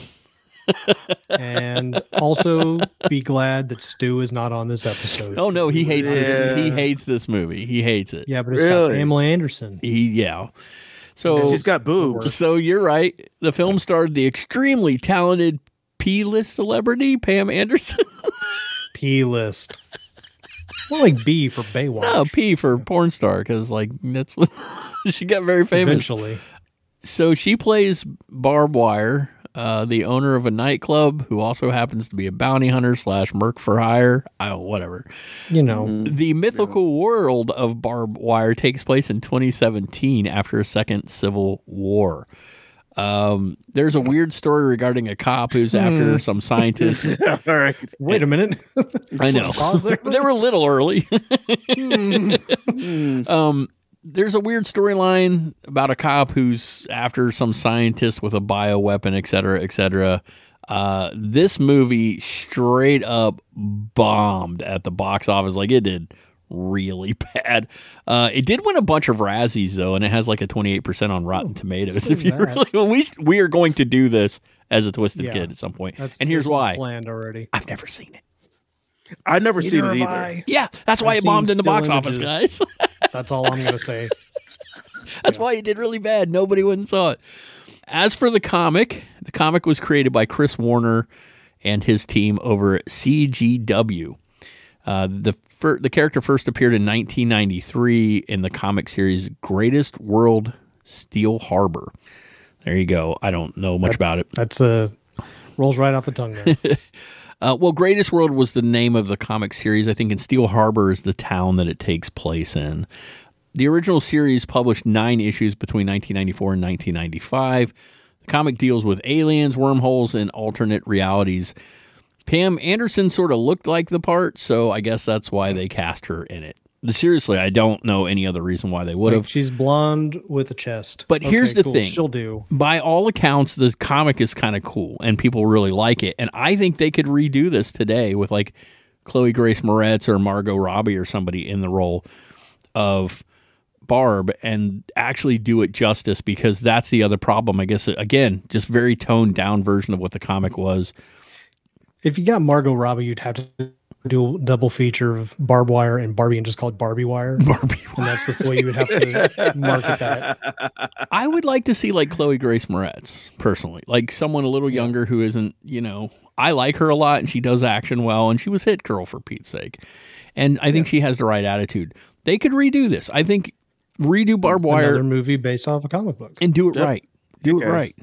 And also be glad that Stu is not on this episode. Oh no, he hates this. He hates this movie. He hates it. Yeah, but it's got Pamela Anderson. So she's got boobs. So you're right. The film starred the extremely talented P-list celebrity Pam Anderson. P-list. More like B for Baywatch. No, P for porn star, because like that's what she got very famous. Eventually. So she plays Barbed Wire, the owner of a nightclub who also happens to be a bounty hunter / merc for hire. Whatever. You know. The mythical world of Barbed Wire takes place in 2017 after a second civil war. There's a weird story regarding a cop who's after some scientists. All right. Wait a minute. I know. Pause there. They were a little early. There's a weird storyline about a cop who's after some scientist with a bioweapon, et cetera, et cetera. This movie straight up bombed at the box office. Like, it did really bad. It did win a bunch of Razzies, though, and it has like a 28% on Rotten Tomatoes. If you really, we are going to do this as a Twisted Kid at some point. And here's why. Planned already. I've never seen it. I've never seen it either. Yeah, that's why it bombed in the box office, guys. That's all I'm going to say. That's why it did really bad. Nobody went and saw it. As for the comic was created by Chris Warner and his team over at CGW. The character first appeared in 1993 in the comic series Greatest World Steel Harbor. There you go. I don't know much about it. That's rolls right off the tongue there. Well, Greatest World was the name of the comic series, I think, and Steel Harbor is the town that it takes place in. The original series published 9 issues between 1994 and 1995. The comic deals with aliens, wormholes, and alternate realities. Pam Anderson sort of looked like the part, so I guess that's why they cast her in it. Seriously, I don't know any other reason why they would have. She's blonde with a chest. But here's the thing. She'll do. By all accounts, the comic is kind of cool, and people really like it. And I think they could redo this today with, like, Chloe Grace Moretz or Margot Robbie or somebody in the role of Barb and actually do it justice, because that's the other problem. I guess, again, just very toned down version of what the comic was. If you got Margot Robbie, you'd have to do a double feature of Barbed Wire and Barbie and just call it Barbie Wire. Barbie And that's just the way you would have to market that. I would like to see like Chloe Grace Moretz personally, like someone a little younger who isn't, I like her a lot and she does action well, and she was Hit Girl for Pete's sake. And I think she has the right attitude. They could redo this. I think redo Barbed Wire. Another movie based off a comic book. And do it right. Do it Yes. right.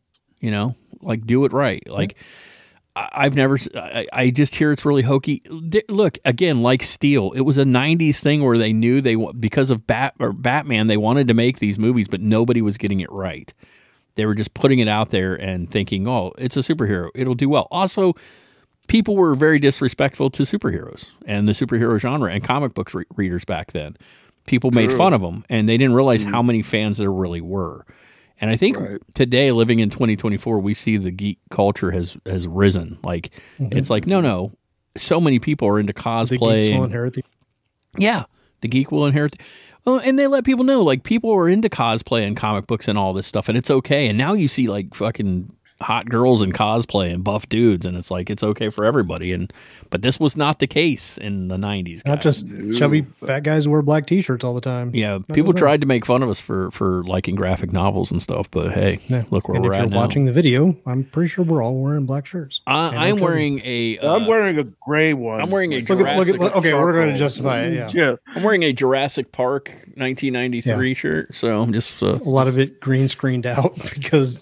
Do it right. Like, I've never, I just hear it's really hokey. Look, again, like Steel, it was a 90s thing where they knew because of Batman, they wanted to make these movies, but nobody was getting it right. They were just putting it out there and thinking, oh, it's a superhero, it'll do well. Also, people were very disrespectful to superheroes and the superhero genre and comic books readers back then. People made fun of them, and they didn't realize how many fans there really were. And I think today, living in 2024, we see the geek culture has risen. Like, it's like, no, so many people are into cosplay. The geeks will inherit the... Yeah, the geek will inherit. Well, and they let people know, like, people are into cosplay and comic books and all this stuff, and it's okay. And now you see, like, fucking hot girls in cosplay and buff dudes, and it's like, it's okay for everybody. But this was not the case in the 90s. Not just chubby fat guys who wear black t-shirts all the time. Yeah, people tried to make fun of us for liking graphic novels and stuff, but hey, look where we're at now. If you're watching the video, I'm pretty sure we're all wearing black shirts. I'm wearing a... I'm wearing a gray one. I'm wearing a Jurassic... Okay, we're going to justify it, Yeah. I'm wearing a Jurassic Park 1993 shirt, so I'm just... a lot of it green screened out because,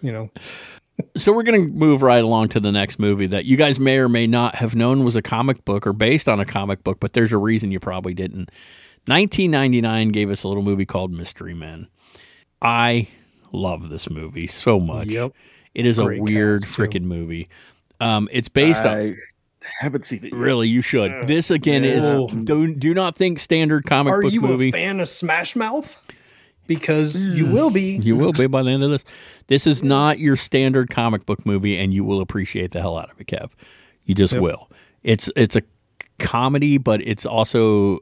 So we're going to move right along to the next movie that you guys may or may not have known was a comic book or based on a comic book, but there's a reason you probably didn't. 1999 gave us a little movie called Mystery Men. I love this movie so much. Yep. It is Great a weird cast, too. freaking movie. It's based on... I haven't seen it yet. Really, you should. This, again, is... Do not think standard comic Are book you movie. a fan of Smash Mouth? Because you will be. You will be by the end of this. This is not your standard comic book movie, and you will appreciate the hell out of it, Kev. You just will. It's a comedy, but it's also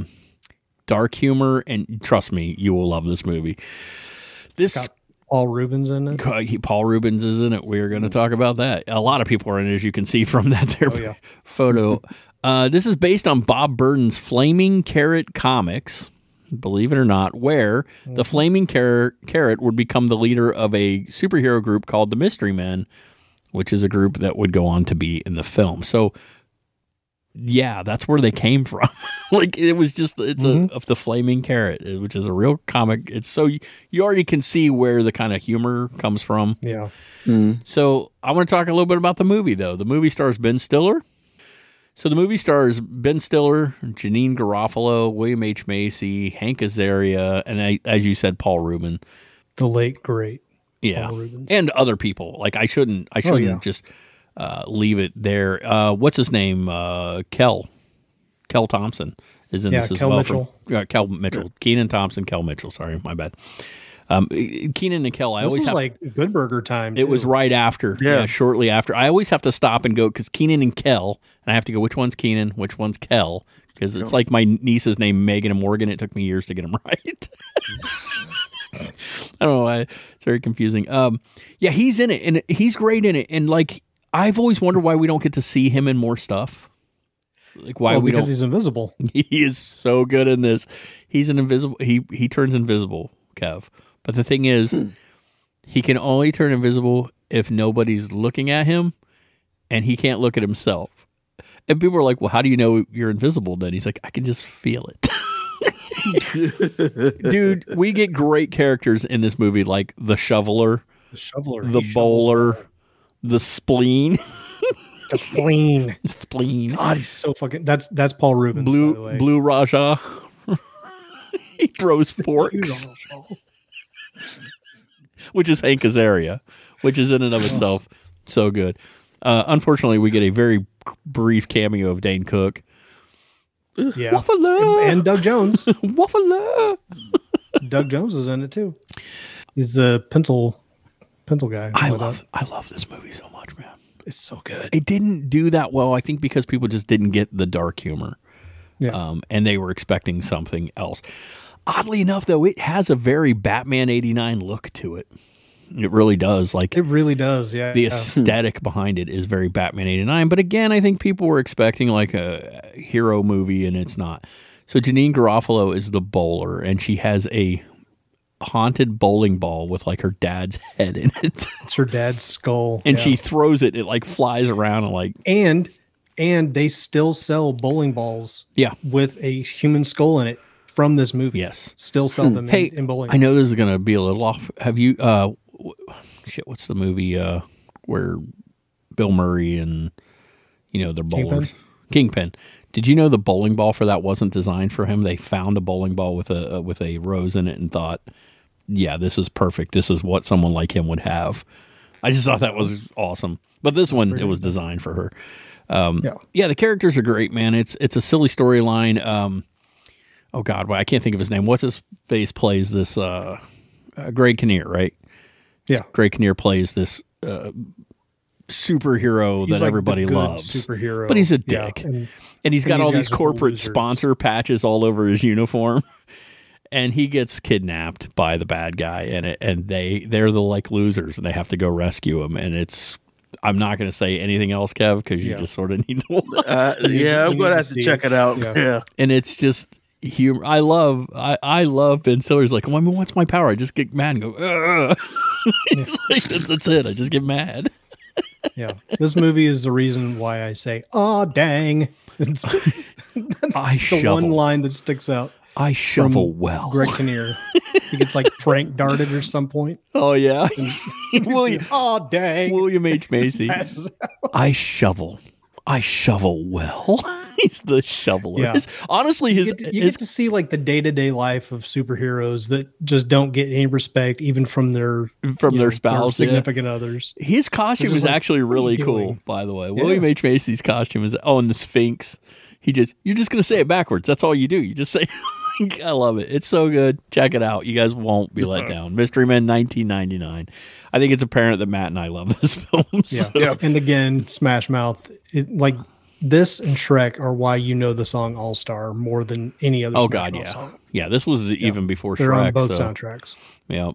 dark humor, and trust me, you will love this movie. This Paul Rubens in it. Paul Rubens is in it. We're going to talk about that. A lot of people are in it, as you can see from that photo. This is based on Bob Burden's Flaming Carrot comics, believe it or not, where the Flaming Carrot would become the leader of a superhero group called the Mystery Men, which is a group that would go on to be in the film. So, yeah, that's where they came from. Like, it was just, of the Flaming Carrot, which is a real comic. It's so, you already can see where the kind of humor comes from. Yeah. So, I want to talk a little bit about the movie, though. The movie stars Ben Stiller. So the movie stars Ben Stiller, Janine Garofalo, William H. Macy, Hank Azaria, and as you said, Paul Rubin. The late great. Yeah, Paul Rubens. and other people. Like I shouldn't just leave it there. What's his name? Kel Thompson is in this as Kel well. Mitchell. Kel Mitchell. Kenan Thompson, Kel Mitchell. Sorry, my bad. Kenan and Kel, I This always was have like Good Burger time. It was right after, shortly after. I always have to stop and go because Kenan and Kel, and I have to go, which one's Kenan, which one's Kel, because it's like my niece's name, Megan and Morgan. It took me years to get them right. I don't know why. It's very confusing. Yeah, he's in it, and he's great in it. And like, I've always wondered why we don't get to see him in more stuff. Like why we don't? Because he's invisible. He is so good in this. He's an invisible. He turns invisible, Kev. But the thing is, he can only turn invisible if nobody's looking at him, and he can't look at himself. And people are like, well, how do you know you're invisible then? He's like, I can just feel it. Dude, we get great characters in this movie, like the shoveler, the bowler, the spleen. The spleen. Spleen. God, he's so fucking... That's Paul Rubens, by the way. Blue Raja. He throws forks. Which is Hank Azaria, which is in and of itself so good. Unfortunately, we get a very brief cameo of Dane Cook. Yeah. Waffalo! And Doug Jones. Waffalo! Doug Jones is in it too. He's the pencil guy. I love this movie so much, man. It's so good. It didn't do that well, I think, because people just didn't get the dark humor. Yeah. And they were expecting something else. Oddly enough, though, it has a very Batman 89 look to it. It really does. Like, It really does. Yeah. the aesthetic behind it is very Batman 89. But again, I think people were expecting like a hero movie, and it's not. So Janine Garofalo is the bowler, and she has a haunted bowling ball with like her dad's head in it. It's her dad's skull. And yeah. she throws it. It like flies around and like, and they still sell bowling balls yeah. with a human skull in it from this movie. Yes. Still sell them Hey, in bowling. I know this is going to be a little off. Have you, what's the movie where Bill Murray and, they're bowlers? Kingpin. Did you know the bowling ball for that wasn't designed for him? They found a bowling ball with a rose in it and thought, yeah, this is perfect. This is what someone like him would have. I just thought that was awesome. But this one, it was designed for her. Yeah, the characters are great, man. It's a silly storyline. Oh God, I can't think of his name. What's his face plays this? Greg Kinnear, right? Yeah. Greg Kinnear plays this superhero He's that like everybody the good loves. superhero. But he's a Yeah, dick. and And he's got these all guys these are the corporate losers. sponsor patches all over his uniform. And he gets kidnapped by the bad guy, and they're the like losers, and they have to go rescue him. And I'm not going to say anything else, Kev, because you just sort of need to watch. Yeah, I'm you going need to have to to see check it. it out. Yeah. Yeah. And it's just humor. I love Ben Stiller's like, well, I mean, what's my power? I just get mad and go, ugh. He's like, that's it. I just get mad. Yeah. This movie is the reason why I say, "Aw, dang." That's I the shovel. one line that sticks out. I shovel well. Greg Kinnear. He gets like prank darted at some point. Oh yeah. William, "Aw, dang." William H. Macy. Passes out. I shovel well. He's the shoveler. Yeah. Honestly, You get to see like the day-to-day life of superheroes that just don't get any respect, even from their spouse, yeah. significant others. His costume Which is is like, actually what are you really cool, doing? by the way. William H. Macy's costume is and the Sphinx. You're just gonna say it backwards. That's all you do. You just say I love it. It's so good. Check it out. You guys won't be let down. Mystery Men 1999. I think it's apparent that Matt and I love this film. Yeah. So- And again, Smash Mouth, like this and Shrek are why you know the song All Star more than any other Oh Smash God, Mouth yeah. song. Yeah, this was even before They're Shrek. on both so- soundtracks. Yep.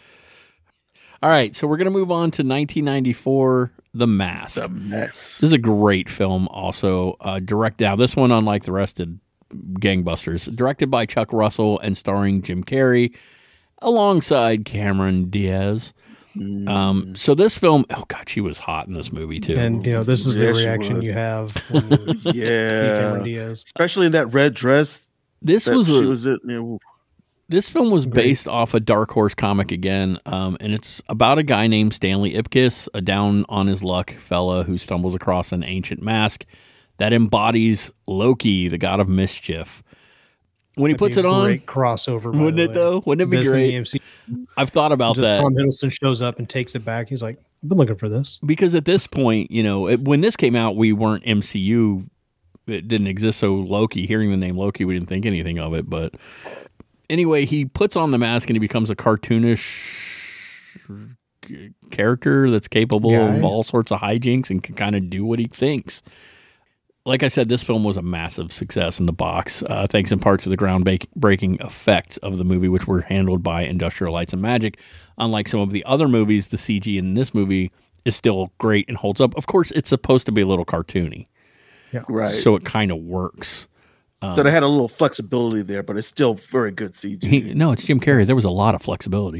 All right, so we're going to move on to 1994, The Mask. A mess. This is a great film also. Now, this one, unlike the rest of Gangbusters, directed by Chuck Russell and starring Jim Carrey alongside Cameron Diaz. So this film, oh God, she was hot in this movie too. And this is Yeah, the she reaction was. you have when you see Cameron Yeah. Diaz. Especially in that red dress. this That was she a, was in. This film was based off a Dark Horse comic again, and it's about a guy named Stanley Ipkiss, a down-on-his-luck fella who stumbles across an ancient mask that embodies Loki, the god of mischief. When he puts it on, Great crossover, by wouldn't the it way. though? Wouldn't it be This and great? the MC. I've thought about Just that Tom Hiddleston shows up and takes it back. He's like, I've been looking for this. because at this point, when this came out, we weren't MCU. It didn't exist, so Loki. Hearing the name Loki, we didn't think anything of it, but. Anyway, he puts on the mask and he becomes a cartoonish character that's capable Guy. of all sorts of hijinks and can kind of do what he thinks. Like I said, this film was a massive success in the box, thanks in part to the groundbreaking effects of the movie, which were handled by Industrial Lights and Magic. Unlike some of the other movies, the CG in this movie is still great and holds up. Of course, it's supposed to be a little cartoony, Right. so it kind of works. So they had a little flexibility there, but it's still very good CG. No, it's Jim Carrey. There was a lot of flexibility.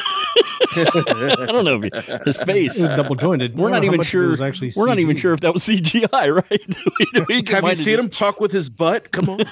I don't know if his face. It was double jointed. We're not even sure. We're not even sure if that was CGI, right? Have you seen him talk with his butt? Come on.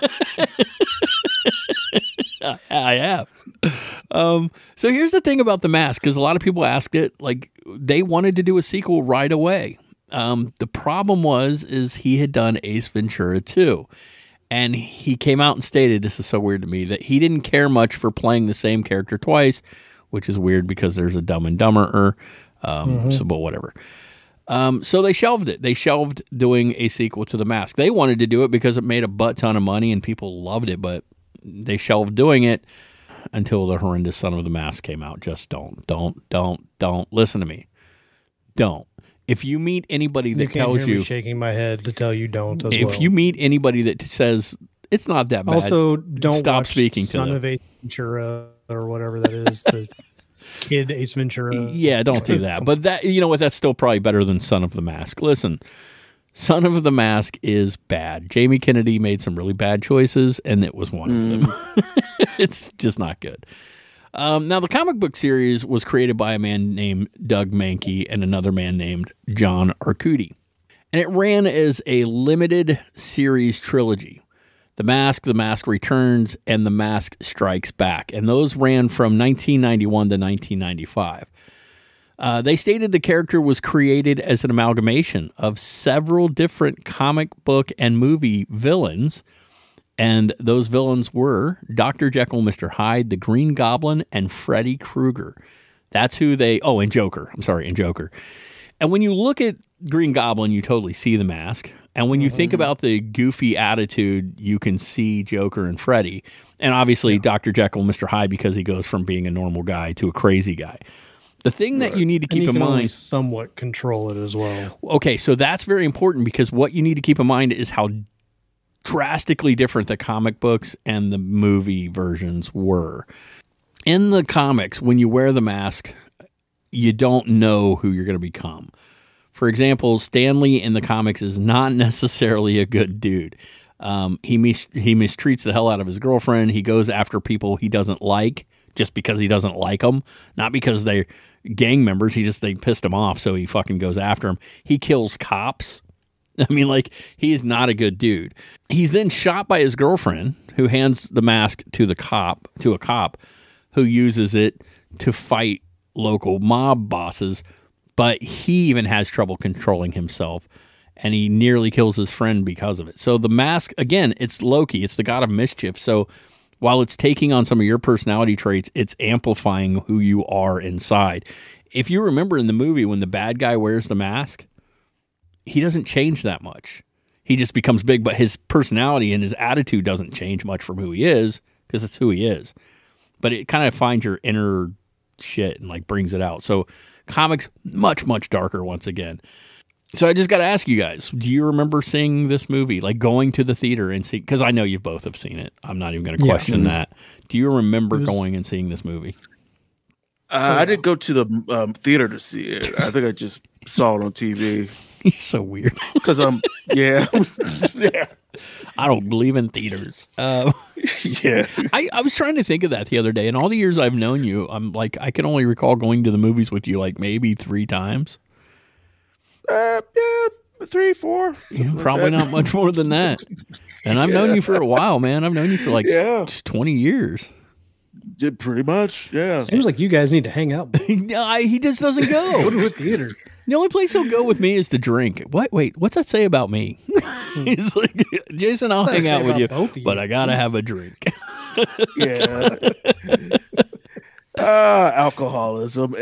I have. So here's the thing about The Mask, because a lot of people asked it. Like they wanted to do a sequel right away. The problem is he had done Ace Ventura 2. And he came out and stated, this is so weird to me, that he didn't care much for playing the same character twice, which is weird because there's a Dumb and Dumber. So, but whatever. So they shelved it. They shelved doing a sequel to The Mask. They wanted to do it because it made a butt ton of money and people loved it, but they shelved doing it until the horrendous Son of the Mask came out. Just don't listen to me. Don't. If you meet anybody You that can't tells hear me you, shaking my head to tell you don't. As if well. you meet anybody that says it's not that bad, also don't stop watch speaking to Son them. of Ace Ventura or whatever that is. The kid Ace Ventura. Yeah, don't do that. But that, you know what? That's still probably better than Son of the Mask. Listen, Son of the Mask is bad. Jamie Kennedy made some really bad choices, and it was one of them. It's just not good. Now, the comic book series was created by a man named Doug Mankey and another man named John Arcudi. And it ran as a limited series trilogy. The Mask Returns, and The Mask Strikes Back. And those ran from 1991 to 1995. They stated the character was created as an amalgamation of several different comic book and movie villains. And those villains were Dr. Jekyll, Mr. Hyde, the Green Goblin, and Freddy Krueger. That's who they... Oh, and Joker. I'm sorry, and Joker. And when you look at Green Goblin, you totally see the mask. And when you think about the goofy attitude, you can see Joker and Freddy. And obviously Dr. Jekyll, Mr. Hyde, because he goes from being a normal guy to a crazy guy. The thing that you need to keep in only mind... somewhat control it as well. Okay, so that's very important because what you need to keep in mind is how drastically different the comic books and the movie versions were. In the comics, when you wear the mask, you don't know who you're going to become. For example, Stanley in the comics is not necessarily a good dude. He mistreats the hell out of his girlfriend. He goes after people he doesn't like just because he doesn't like them, not because they're gang members. They pissed him off, so he fucking goes after him. He kills cops. I mean, like, he is not a good dude. He's then shot by his girlfriend, who hands the mask to a cop, who uses it to fight local mob bosses. But he even has trouble controlling himself, and he nearly kills his friend because of it. So the mask, again, it's Loki. It's the god of mischief. So while it's taking on some of your personality traits, it's amplifying who you are inside. If you remember in the movie, when the bad guy wears the mask, he doesn't change that much. He just becomes big, but his personality and his attitude doesn't change much from who he is, because it's who he is. But it kind of finds your inner shit and like brings it out. So comics, much, much darker once again. So I just got to ask you guys, do you remember seeing this movie, like going to the theater and seeing, because I know you both have seen it. I'm not even going to question that. Do you remember going and seeing this movie? I didn't go to the theater to see it. I think I just saw it on TV. You're so weird. Because yeah. I don't believe in theaters. Yeah. I was trying to think of that the other day, and all the years I've known you, I'm like, I can only recall going to the movies with you like maybe 3 times. Yeah, 3, 4. Probably not much more than that. And I've known you for a while, man. I've known you for like 20 years. Did pretty much, yeah. Seems like you guys need to hang out. He just doesn't go. Go to a theater. The only place he'll go with me is to drink. Wait, what's that say about me? He's like, Jason, I'll hang out with you, but I gotta have a drink. Yeah. Alcoholism.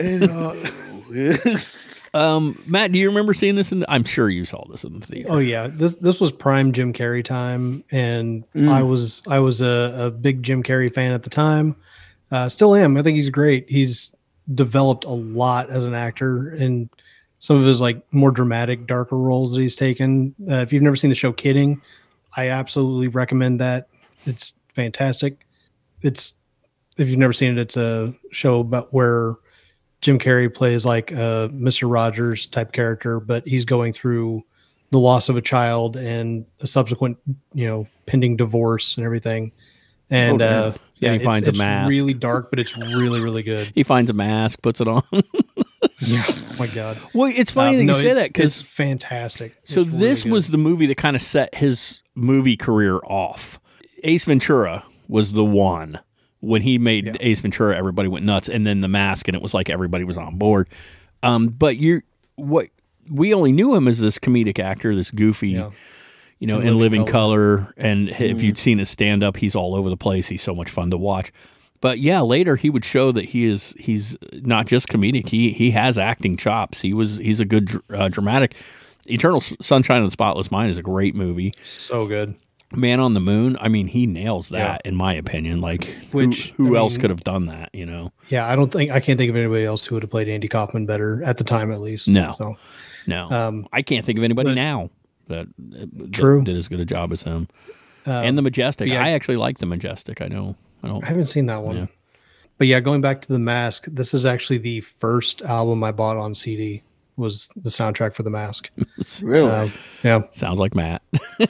Matt, do you remember seeing this? I'm sure you saw this in the theater. Oh yeah, this was prime Jim Carrey time, and I was a big Jim Carrey fan at the time. Still am. I think he's great. He's developed a lot as an actor, and some of his like more dramatic, darker roles that he's taken. If you've never seen the show Kidding, I absolutely recommend that. It's fantastic. If you've never seen it, it's a show about where Jim Carrey plays like a Mr. Rogers type character, but he's going through the loss of a child and a subsequent, pending divorce and everything. And he finds a mask. It's really dark, but it's really, really good. He finds a mask, puts it on. Yeah. Oh my God. Well, it's funny that you say that because it's fantastic. So It's this really was the movie that kind of set his movie career off. Ace Ventura was the one. When he made Ace Ventura, everybody went nuts, and then The Mask, and it was like everybody was on board. But we only knew him as this comedic actor, this goofy, in Living Color. And if you'd seen his stand up, he's all over the place. He's so much fun to watch. But yeah, later he would show that he's not just comedic. He has acting chops. He's a good dramatic. Eternal Sunshine of the Spotless Mind is a great movie. So good. Man on the Moon, I mean, he nails that in my opinion. Like, who else could have done that? Yeah, I can't think of anybody else who would have played Andy Kaufman better at the time, at least. No, No, I can't think of anybody but- now that True. did as good a job as him. And the Majestic. yeah. I actually like the Majestic. I don't. I haven't seen that one. Yeah. But yeah, going back to The Mask, this is actually the first album I bought on CD. Was the soundtrack for The Mask. Really? Yeah. Sounds like Matt. I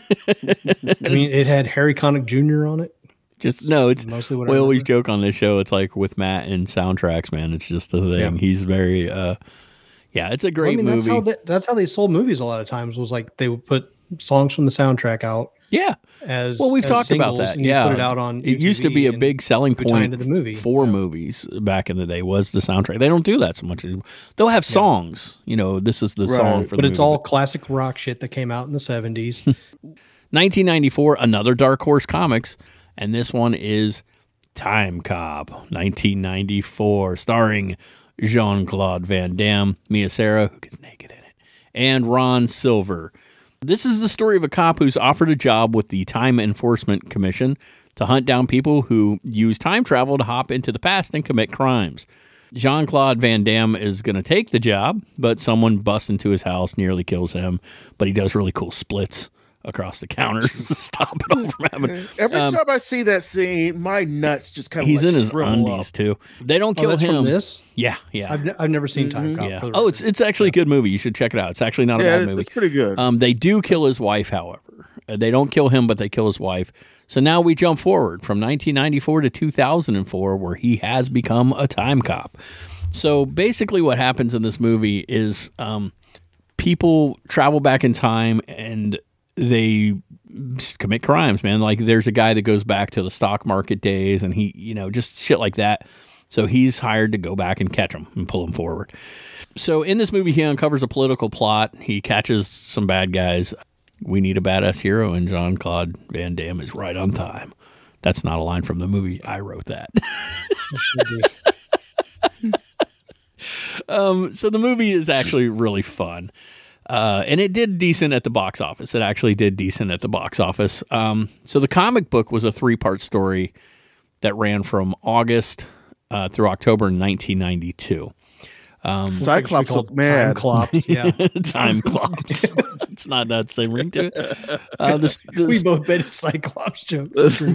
mean, it had Harry Connick Jr. on it. Just no, it's mostly what I we always remember. joke on this show. It's like with Matt and soundtracks, man. It's just a thing. Yeah. He's very, it's a great That's movie. that's how they sold movies a lot of times. Was like they would put songs from the soundtrack out Yeah. as Well, we've as talked about singles, that. and you Yeah. put it out on. It used to be a UTV big selling would tie point into the movie. for movies back in the day was the soundtrack. They don't do that so much anymore. They'll have songs. You know, this is the song for but the it's movie. all classic rock shit that came out in the 70s. 1994, another Dark Horse Comics, and this one is Time Cop, 1994, starring Jean-Claude Van Damme, Mia Sara, who gets naked in it, and Ron Silver. This is the story of a cop who's offered a job with the Time Enforcement Commission to hunt down people who use time travel to hop into the past and commit crimes. Jean-Claude Van Damme is going to take the job, but someone busts into his house, nearly kills him, but he does really cool splits across the counters to stop it all from happening. Every time I see that scene, my nuts just kind of He's in his shrivel undies up. too. They don't kill that's him. from this? Yeah, yeah. I've never seen Time Cop. Yeah. For the Oh, record. it's actually a good movie. You should check it out. It's actually not a Yeah, bad movie. it's pretty good. They do kill his wife, however. They don't kill him, but they kill his wife. So now we jump forward from 1994 to 2004, where he has become a time cop. So basically, what happens in this movie is people travel back in time and they commit crimes, man. Like there's a guy that goes back to the stock market days, and he, just shit like that. So he's hired to go back and catch him and pull him forward. So in this movie, he uncovers a political plot. He catches some bad guys. We need a badass hero, and Jean-Claude Van Damme is right on time. That's not a line from the movie. I wrote that. So the movie is actually really fun. And it did decent at the box office. It actually did decent at the box office. So the comic book was a 3-part story that ran from August through October 1992. Cyclops look mad. Clops, yeah. Time clops. It's not that same ring to it. We both made a Cyclops joke.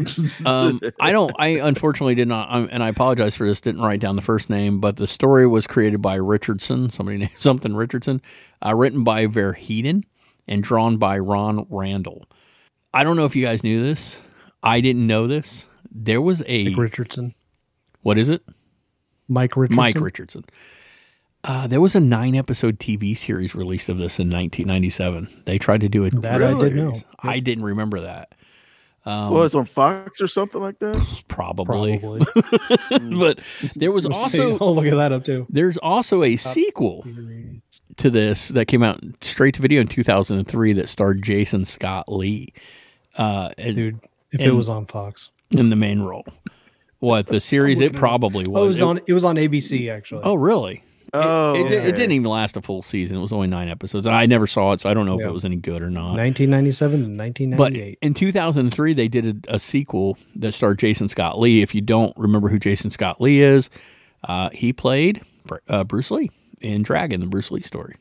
I unfortunately did not, and I apologize for this, didn't write down the first name, but the story was created by Richardson, somebody named something Richardson, written by Verheiden and drawn by Ron Randall. I don't know if you guys knew this. I didn't know this. There was Mike Richardson. What is it? Mike Richardson. Mike Richardson. There was a 9-episode TV series released of this in 1997. They tried to do it. That I did know. I didn't remember that. Well, it's on Fox or something like that. Probably. Probably. But there was also I'll look at that up too. there's also a sequel to this that came out straight to video in 2003 that starred Jason Scott Lee Dude, if and- it was on Fox. in the main role. What the series? It probably was. Oh, it was on ABC actually. Oh, really? Oh, It okay. didn't even last a full season. It was only 9 episodes. I never saw it, so I don't know if Yeah. it was any good or not. 1997 to But 1998. in 2003, they did a sequel that starred Jason Scott Lee. If you don't remember who Jason Scott Lee is, he played Bruce Lee in Dragon, the Bruce Lee story.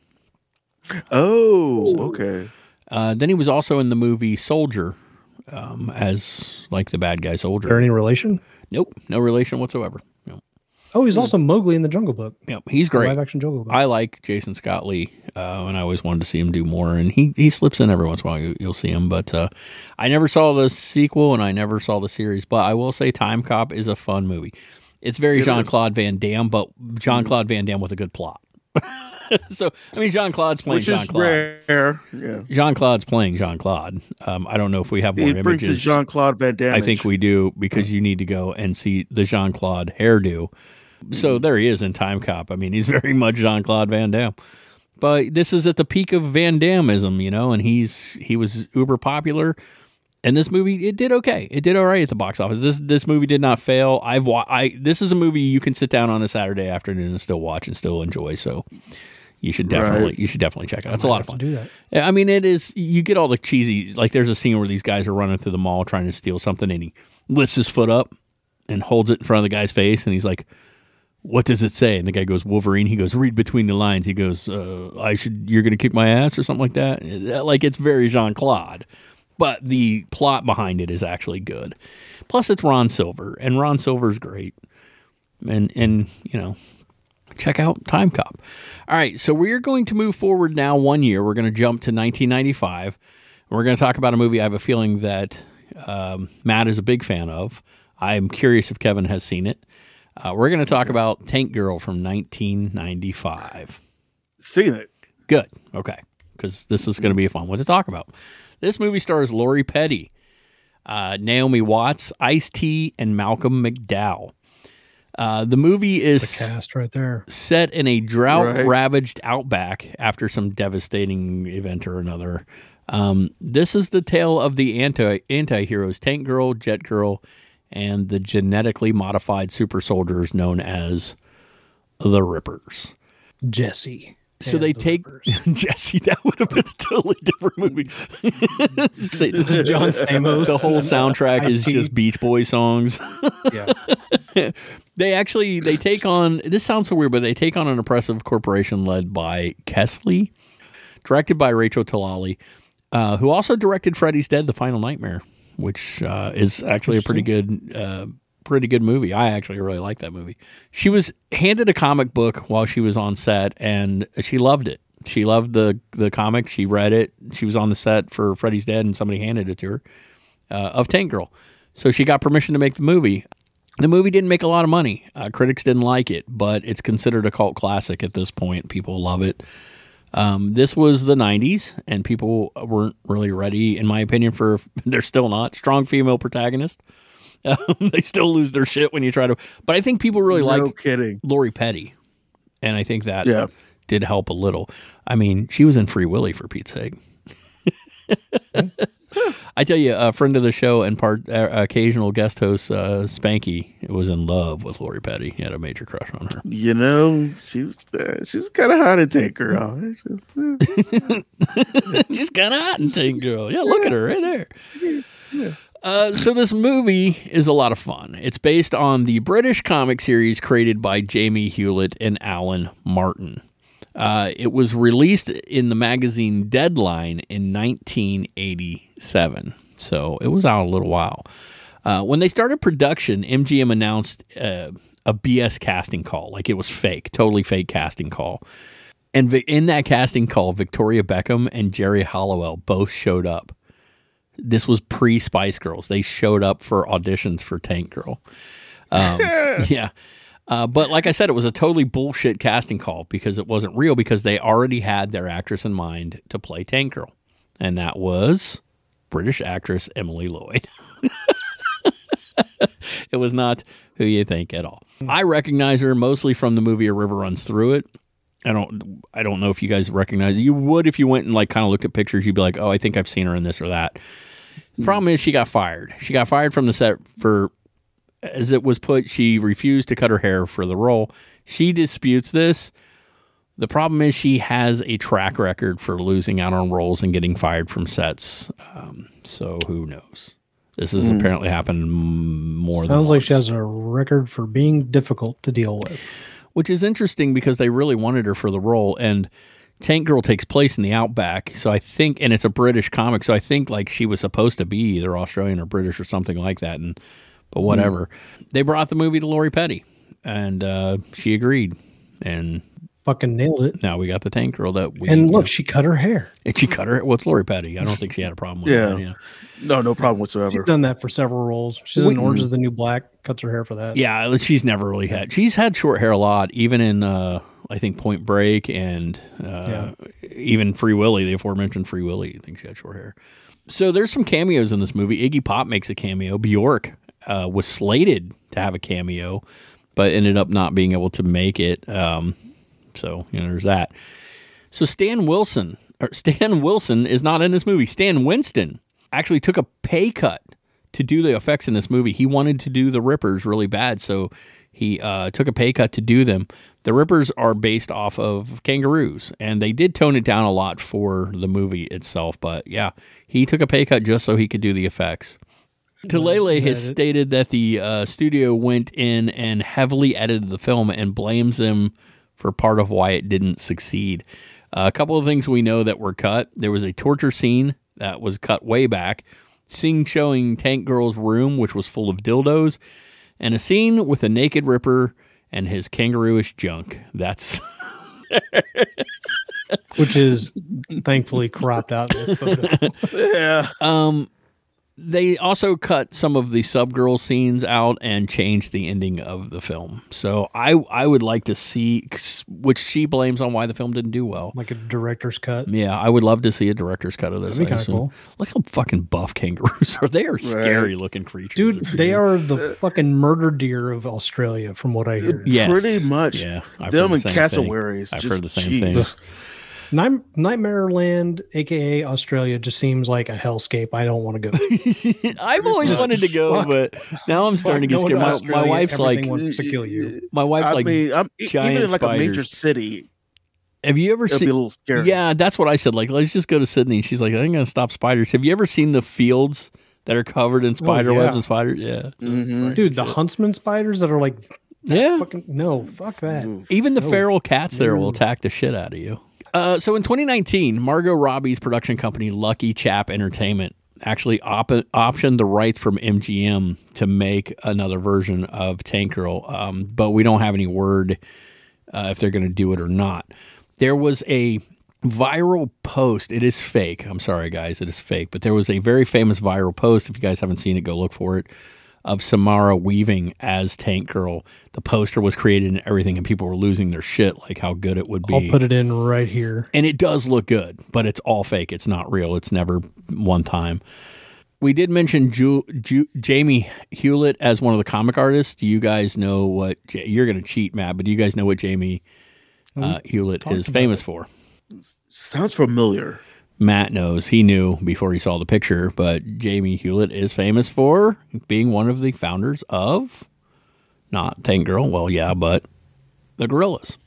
Oh, okay. Then he was also in the movie Soldier as like the bad guy soldier. Are there any relation? Nope, no relation whatsoever. No. Oh, he's also Mowgli in the Jungle Book. Yep, he's The great. Live action Jungle Book. I like Jason Scott Lee, and I always wanted to see him do more. And he slips in every once in a while. You'll see him, but I never saw the sequel, and I never saw the series. But I will say, Time Cop is a fun movie. It's very Jean-Claude Van Damme, but Jean-Claude Van Damme with a good plot. So I mean, Jean-Claude's playing Which is Jean-Claude. rare. Yeah. Jean-Claude's playing Jean-Claude. I don't know if we have more He brings his images. Jean-Claude Van Damme. I think we do, because you need to go and see the Jean-Claude hairdo. So there he is in Time Cop. I mean, he's very much Jean-Claude Van Damme. But this is at the peak of Van Dammeism, and he was uber popular. And this movie, it did okay. It did all right at the box office. This movie did not fail. This is a movie you can sit down on a Saturday afternoon and still watch and still enjoy. So you should definitely check it out. It's a lot of fun. Do that. I mean, it is. You get all the cheesy. Like, there's a scene where these guys are running through the mall trying to steal something, and he lifts his foot up and holds it in front of the guy's face, and he's like, what does it say? And the guy goes, Wolverine. He goes, read between the lines. He goes, you're going to kick my ass or something like that. Like, it's very Jean-Claude. But the plot behind it is actually good. Plus, it's Ron Silver, and Ron Silver's great. And you know, check out Time Cop. All right, so we're going to move forward now 1 year. We're going to jump to 1995. We're going to talk about a movie I have a feeling that Matt is a big fan of. I'm curious if Kevin has seen it. We're going to talk about Tank Girl from 1995. Seen it. Good. Okay. Because this is going to be a fun one to talk about. This movie stars Lori Petty, Naomi Watts, Ice-T, and Malcolm McDowell. The movie is The cast right there. set in a drought-ravaged outback after some devastating event or another. This is the tale of the anti-heroes Tank Girl, Jet Girl, and the genetically modified super soldiers known as the Rippers. Jesse. So and they the take Rippers. Jesse. That would have been a totally different movie. John Stamos. The whole soundtrack is Ice-T. just Beach Boys songs. Yeah. They take on, this sounds so weird, but they take on an oppressive corporation led by Kesley, directed by Rachel Talalay, who also directed Freddy's Dead: The Final Nightmare, which is actually a pretty good movie. I actually really like that movie. She was handed a comic book while she was on set, and she loved it. She loved the comic. She read it. She was on the set for Freddy's Dead, and somebody handed it to her of Tank Girl. So she got permission to make the movie. The movie didn't make a lot of money. Critics didn't like it, but it's considered a cult classic at this point. People love it. This was the 90s, and people weren't really ready, in my opinion, for, they're still not, strong female protagonist. They still lose their shit when you try to, but I think people really like kidding. Lori Petty, and I think that Yeah. did help a little. I mean, she was in Free Willy, for Pete's sake. I tell you, a friend of the show and occasional guest host, Spanky, was in love with Lori Petty. He had a major crush on her. You know, she was kind of hot to take her off. She's kind of hot in Tank Girl. Yeah, look at her right there. So this movie is a lot of fun. It's based on the British comic series created by Jamie Hewlett and Alan Martin. It was released in the magazine Deadline in 1987, so it was out a little while. When they started production, MGM announced a BS casting call, like it was fake, totally fake casting call. And in that casting call, Victoria Beckham and Jerry Halliwell both showed up. This was pre-Spice Girls. They showed up for auditions for Tank Girl. Yeah. But like I said, it was a totally bullshit casting call because it wasn't real, because they already had their actress in mind to play Tank Girl. And that was British actress Emily Lloyd. It was not who you think at all. I recognize her mostly from the movie A River Runs Through It. I don't know if you guys recognize it. You would if you went and like kind of looked at pictures. You'd be like, oh, I think I've seen her in this or that. The problem is she got fired. She got fired from the set for, as it was put, she refused to cut her hair for the role. She disputes this. The problem is she has a track record for losing out on roles and getting fired from sets. So who knows? This has apparently happened more than Sounds like she once. has a record for being difficult to deal with. Which is interesting because they really wanted her for the role, and Tank Girl takes place in the Outback, so I think, and it's a British comic, so I think like she was supposed to be either Australian or British or something like that, but whatever. They brought the movie to Lori Petty, and she agreed, and Fucking nailed it. now we got the Tank Girl that we. And look, she cut her hair. and she cut her. What's Lori Petty? I don't think she had a problem with Yeah. that. Yeah. No problem whatsoever. She's done that for several roles. She's in Orange is the New Black. Cuts her hair for that. Yeah, she's never really had. She's had short hair a lot, even in I think Point Break and even Free Willy, the aforementioned Free Willy. I think she had short hair. So there's some cameos in this movie. Iggy Pop makes a cameo. Bjork was slated to have a cameo, but ended up not being able to make it. So there's that. So Stan Wilson is not in this movie. Stan Winston actually took a pay cut to do the effects in this movie. He wanted to do the Rippers really bad, so he took a pay cut to do them. The Rippers are based off of kangaroos, and they did tone it down a lot for the movie itself. But yeah, he took a pay cut just so he could do the effects. Talele has Reddit. stated that the studio went in and heavily edited the film and blames them for part of why it didn't succeed. A couple of things we know that were cut. There was a torture scene that was cut way back, scene showing Tank Girl's room, which was full of dildos, and a scene with a naked Ripper and his kangarooish junk. That's Which is thankfully cropped out in this photo. Yeah. They also cut some of the Subgirl scenes out and changed the ending of the film. So I would like to see, which she blames on why the film didn't do well. Like a director's cut. Yeah, I would love to see a director's cut of this. That'd be I kinda assume. cool. Look how fucking buff kangaroos are. They are scary looking creatures. Dude, they are the fucking murder deer of Australia, from what I hear. Yes. Pretty much. Yeah, I've Them heard and the same cassowaries. thing. I've just, heard the same jeez. thing. Nightmare Land, aka Australia, just seems like a hellscape. I don't want to go. I've always wanted to go, fuck- but now I'm starting to get Going scared. My Australia, wife's like, everything wants to kill you. my wife's I like, mean, giant even in like a major spiders. city, have you ever it'll be seen? a little scary. Yeah, that's what I said. Like, let's just go to Sydney. And she's like, I ain't gonna stop spiders. Have you ever seen the fields that are covered in spider yeah. webs and spiders? Yeah, Mhm. Dude, the huntsman spiders that are like yeah. fucking no, fuck that. Even the feral cats there will attack the shit out of you. So in 2019, Margot Robbie's production company, Lucky Chap Entertainment, actually optioned the rights from MGM to make another version of Tank Girl, but we don't have any word if they're going to do it or not. There was a viral post. It is fake. I'm sorry, guys. It is fake. But there was a very famous viral post. If you guys haven't seen it, go look for it. Of Samara Weaving as Tank Girl. The poster was created and everything, and people were losing their shit, like how good it would be. I'll put it in right here. And it does look good, but it's all fake. It's not real. It's never one time. We did mention Jamie Hewlett as one of the comic artists. Do you guys know what you're going to cheat, Matt? But do you guys know what Jamie Hewlett is famous for? Sounds familiar. Matt knows. He knew before he saw the picture, but Jamie Hewlett is famous for being one of the founders of not Tank Girl. Well, yeah, but the Gorillas.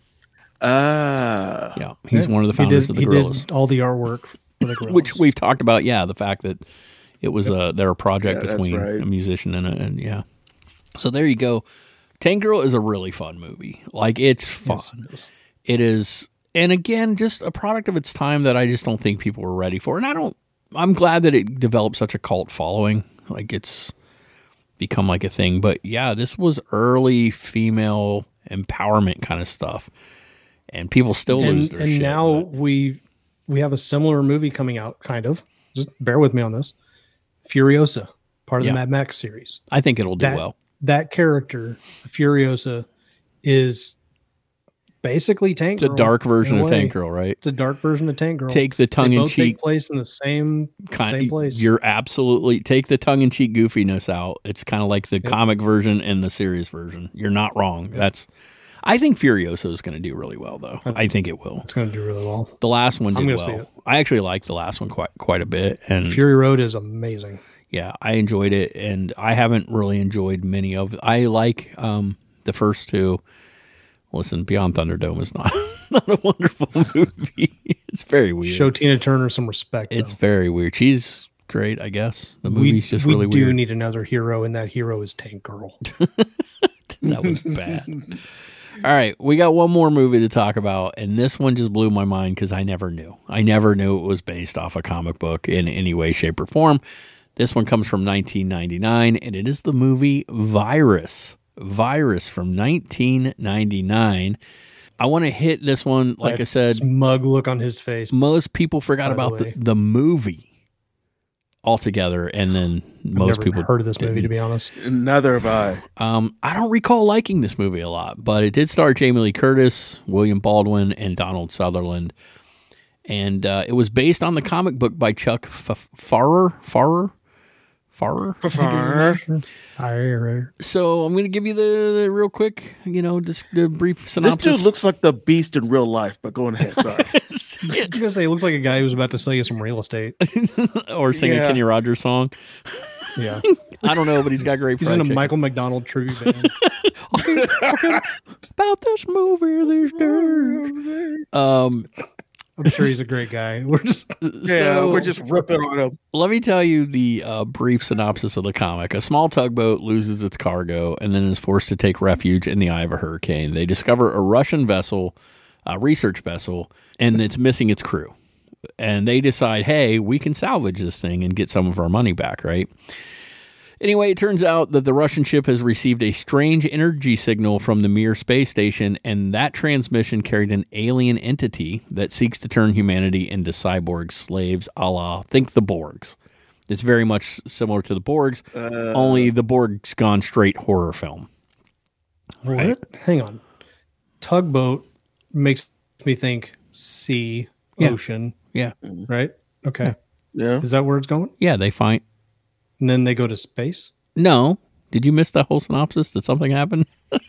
Yeah, he's one of the founders of the Gorillas, Did all the artwork for the Gorillas. which we've talked about. Yeah, the fact that it was they're a project Yeah, that's between right. a musician and yeah. So there you go. Tank Girl is a really fun movie. Like, it's fun. Yes, it is. It is, and again, just a product of its time that I just don't think people were ready for. And I'm glad that it developed such a cult following. Like, it's become like a thing. But yeah, this was early female empowerment kind of stuff. And people still lose their shit. And now but- we have a similar movie coming out, kind of. Just bear with me on this. Furiosa, part of Yeah. the Mad Max series. I think it'll do well. That character, Furiosa, is basically Tank It's a Girl. dark version in a of way. Tank Girl, right? It's a dark version of Tank Girl. Take the They tongue-in-cheek both take place in the same place. You're absolutely, take the tongue-in-cheek goofiness out. It's kind of like the comic version and the serious version. You're not wrong. I think Furiosa is going to do really well, though. I think it will. It's going to do really well. The last one did I'm well. gonna see it. I actually liked the last one quite a bit, and Fury Road is amazing. yeah, I enjoyed it. And I haven't really enjoyed many of. I like the first two. Listen, Beyond Thunderdome is not not a wonderful movie. It's very weird. Show Tina Turner some respect. It's though. very weird. She's great, I guess. The movie's just really we do weird. need another hero, and that hero is Tank Girl. That was bad. All right, we got one more movie to talk about, and this one just blew my mind because I never knew. I never knew it was based off a comic book in any way, shape, or form. This one comes from 1999, and it is the movie Virus. Virus from 1999. I want to hit this one, like That I said, smug look on his face. most people forgot By the about way. the movie altogether, and then most Never people heard of this movie, didn't. to be honest. Neither have I. I don't recall liking this movie a lot, but it did star Jamie Lee Curtis, William Baldwin, and Donald Sutherland. And it was based on the comic book by Chuck Farrer. So I'm going to give you the real quick, just the brief This synopsis. dude looks like the Beast in real life, but go ahead. Sorry. I was gonna say, it looks like a guy who's about to sell you some real estate. or sing a Yeah. Kenny Rogers song. Yeah, I don't know, but he's got great he's fried in a chicken. Michael McDonald tribute band. About this movie these days. I'm sure he's a great guy. We're just We're just ripping on him. Let me tell you the brief synopsis of the comic. A small tugboat loses its cargo and then is forced to take refuge in the eye of a hurricane. They discover a Russian vessel, a research vessel, and it's missing its crew. And they decide, hey, we can salvage this thing and get some of our money back, right? Anyway, it turns out that the Russian ship has received a strange energy signal from the Mir space station, and that transmission carried an alien entity that seeks to turn humanity into cyborg slaves, a la, think the Borgs. It's very much similar to the Borgs, only the Borgs gone straight horror film. Right? Hang on. Tugboat makes me think sea, ocean. Yeah. Right? Okay. Yeah. Is that where it's going? Yeah, they find... And then they go to space? No. Did you miss that whole synopsis? Did something happen?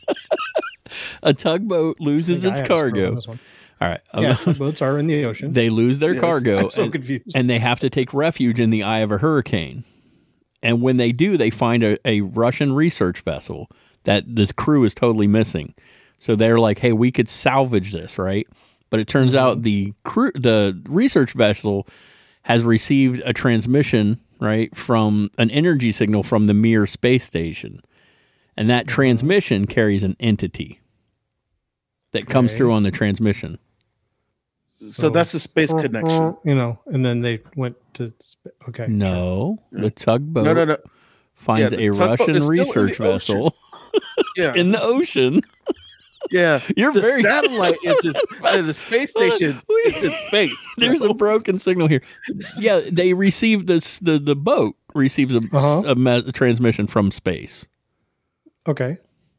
A tugboat loses its cargo. All right. Yeah, tugboats are in the ocean. They lose their cargo. I'm so confused. And they have to take refuge in the eye of a hurricane. And when they do, they find a Russian research vessel that the crew is totally missing. So they're like, hey, we could salvage this, right? But it turns out the research vessel has received a transmission, right, from an energy signal from the Mir space station. And that transmission carries an entity that comes through on the transmission. So that's the space connection. You know, and then they went to okay. No, the tugboat No. finds Yeah, a the tugboat Russian is still in the research vessel Yeah. in the ocean. Yeah. You're the very- satellite is the space station is in space. There's a broken signal here. Yeah, they received this. The boat receives a transmission from space. Okay.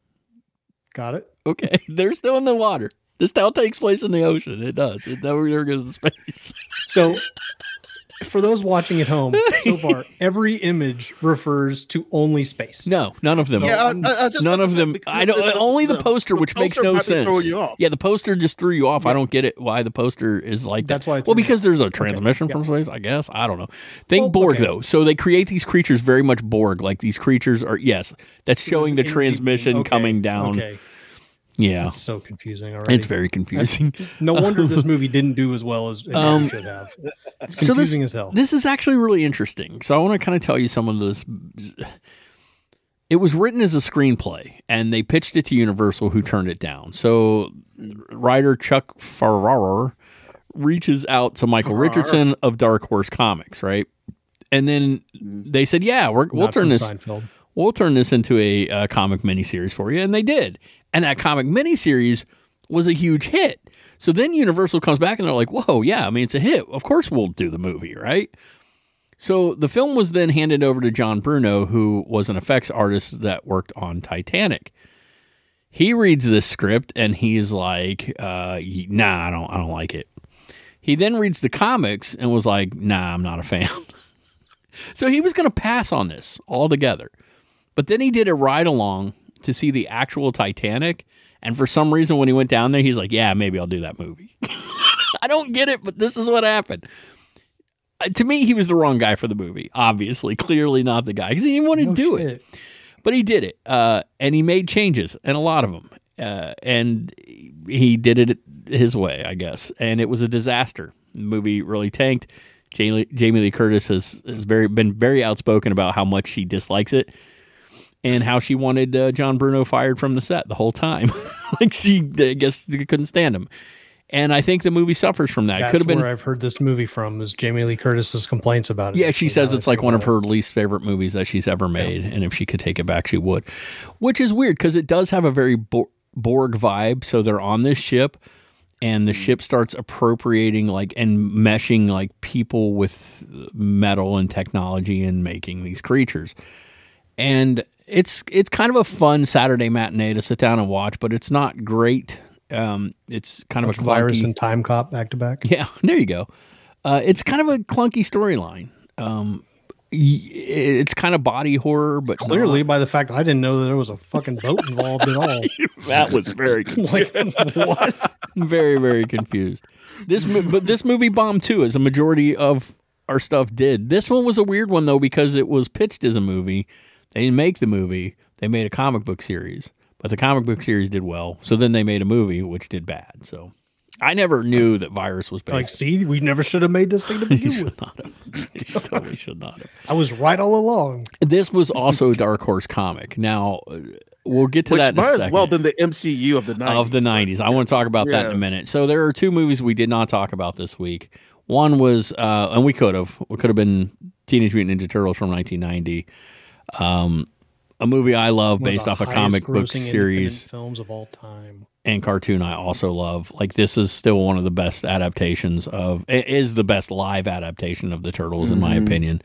Got it. Okay, they're still in the water. This now takes place in the ocean. It does. It never goes to space. So, for those watching at home, so far, every image refers to only space. No, none of them. Yeah, I just None about of to say, them. because I don't. Only the poster, which makes poster no might be sense. throwing you off. Yeah, the poster just threw you off. I don't get it. Why the poster is like That's that. why it Well, threw me because off. there's a transmission from space. I guess I don't know. Think Borg okay. though. So they create these creatures very much Borg. Like these creatures are. Yes, that's showing the There's transmission energy- coming down. Okay. Yeah, It's so confusing already. it's very confusing. No wonder this movie didn't do as well as it should have. It's confusing as hell. This is actually really interesting. So I want to kind of tell you some of this. It was written as a screenplay, and they pitched it to Universal, who turned it down. So writer Chuck Farrar reaches out to Michael Richardson of Dark Horse Comics, right? And then they said, "Yeah, we'll Not turn from this. Seinfeld. We'll turn this into a comic miniseries for you," and they did. And that comic miniseries was a huge hit. So then Universal comes back and they're like, "Whoa, yeah, I mean, it's a hit. Of course we'll do the movie, right?" So the film was then handed over to John Bruno, who was an effects artist that worked on Titanic. He reads this script and he's like, "Nah, I don't like it." He then reads the comics and was like, "Nah, I'm not a fan." So he was going to pass on this altogether. But then he did a ride along to see the actual Titanic. And for some reason, when he went down there, he's like, "Yeah, maybe I'll do that movie." I don't get it, but this is what happened. To me, he was the wrong guy for the movie. Obviously, clearly not the guy, because he didn't want to do it. But he did it. And he made changes, and a lot of them. And he did it his way, I guess. And it was a disaster. The movie really tanked. Jamie Lee Curtis has been very outspoken about how much she dislikes it. And how she wanted John Bruno fired from the set the whole time. Like she, I guess, couldn't stand him. And I think the movie suffers from that. That's Could have been where I've heard this movie from, is Jamie Lee Curtis's complaints about it. Yeah, she says Now it's that I like think one of about her least favorite movies that she's ever made. And if she could take it back, she would. Which is weird because it does have a very Borg vibe. So they're on this ship and the ship starts appropriating like and meshing like people with metal and technology and making these creatures. And it's kind of a fun Saturday matinee to sit down and watch, but it's not great. It's kind of a clunky, Virus and Time Cop back to back. Yeah, there you go. It's kind of a clunky storyline. It's kind of body horror, but Clearly, by the fact I didn't know that there was a fucking boat involved at all. that was very Like, what? very, very confused. But this movie bombed too, as a majority of our stuff did. This one was a weird one though because it was pitched as a movie. They didn't make the movie. They made a comic book series, but the comic book series did well. So then they made a movie which did bad. So I never knew that Virus was based. Like, see, we never should have made this thing to You begin should with. not have. You totally should not have. I was right all along. This was also a Dark Horse comic. Now, we'll get to Which that in a might second. as well been the MCU of the 90s. Of the 90s. I want to talk about that in a minute. So there are two movies we did not talk about this week. One was, and we could have been Teenage Mutant Ninja Turtles from 1990. A movie I love based off a comic book series films of all time. and cartoon I also love. Like, this is still one of the best adaptations of, it is the best live adaptation of the Turtles in my opinion.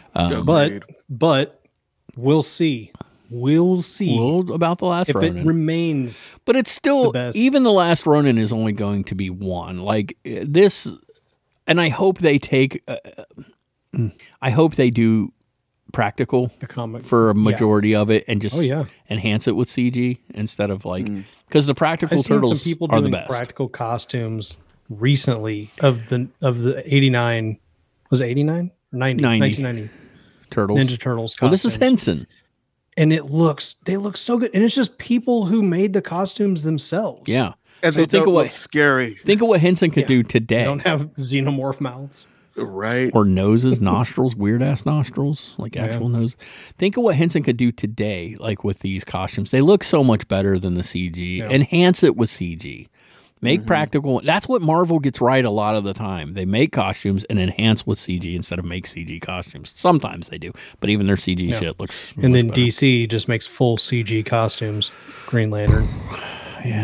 But we'll see. We'll see Well, about the last if Ronin. it remains. But it's still, the best. even the last Ronin is only going to be one. Like this, and I hope they take, I hope they do practical The comic for a majority of it and just Oh, yeah. enhance it with CG instead of like, because the practical I've seen turtles some people are the doing best. practical costumes recently of the 89. Was it 89 or 90? 1990 Turtles. Ninja Turtles costumes. Well, this is Henson. And they look so good. And it's just people who made the costumes themselves. Yeah. And So they think don't of what look scary. think of what Henson could do They today. don't have xenomorph mouths. Right. Or noses, nostrils, weird ass nostrils, like actual nose. Think of what Henson could do today, like with these costumes. They look so much better than the CG. Enhance it with CG. Make practical. That's what Marvel gets right a lot of the time. They make costumes and enhance with CG instead of make CG costumes. Sometimes they do, but even their CG shit looks. And then much better. DC just makes full CG costumes. Green Lantern. Yeah.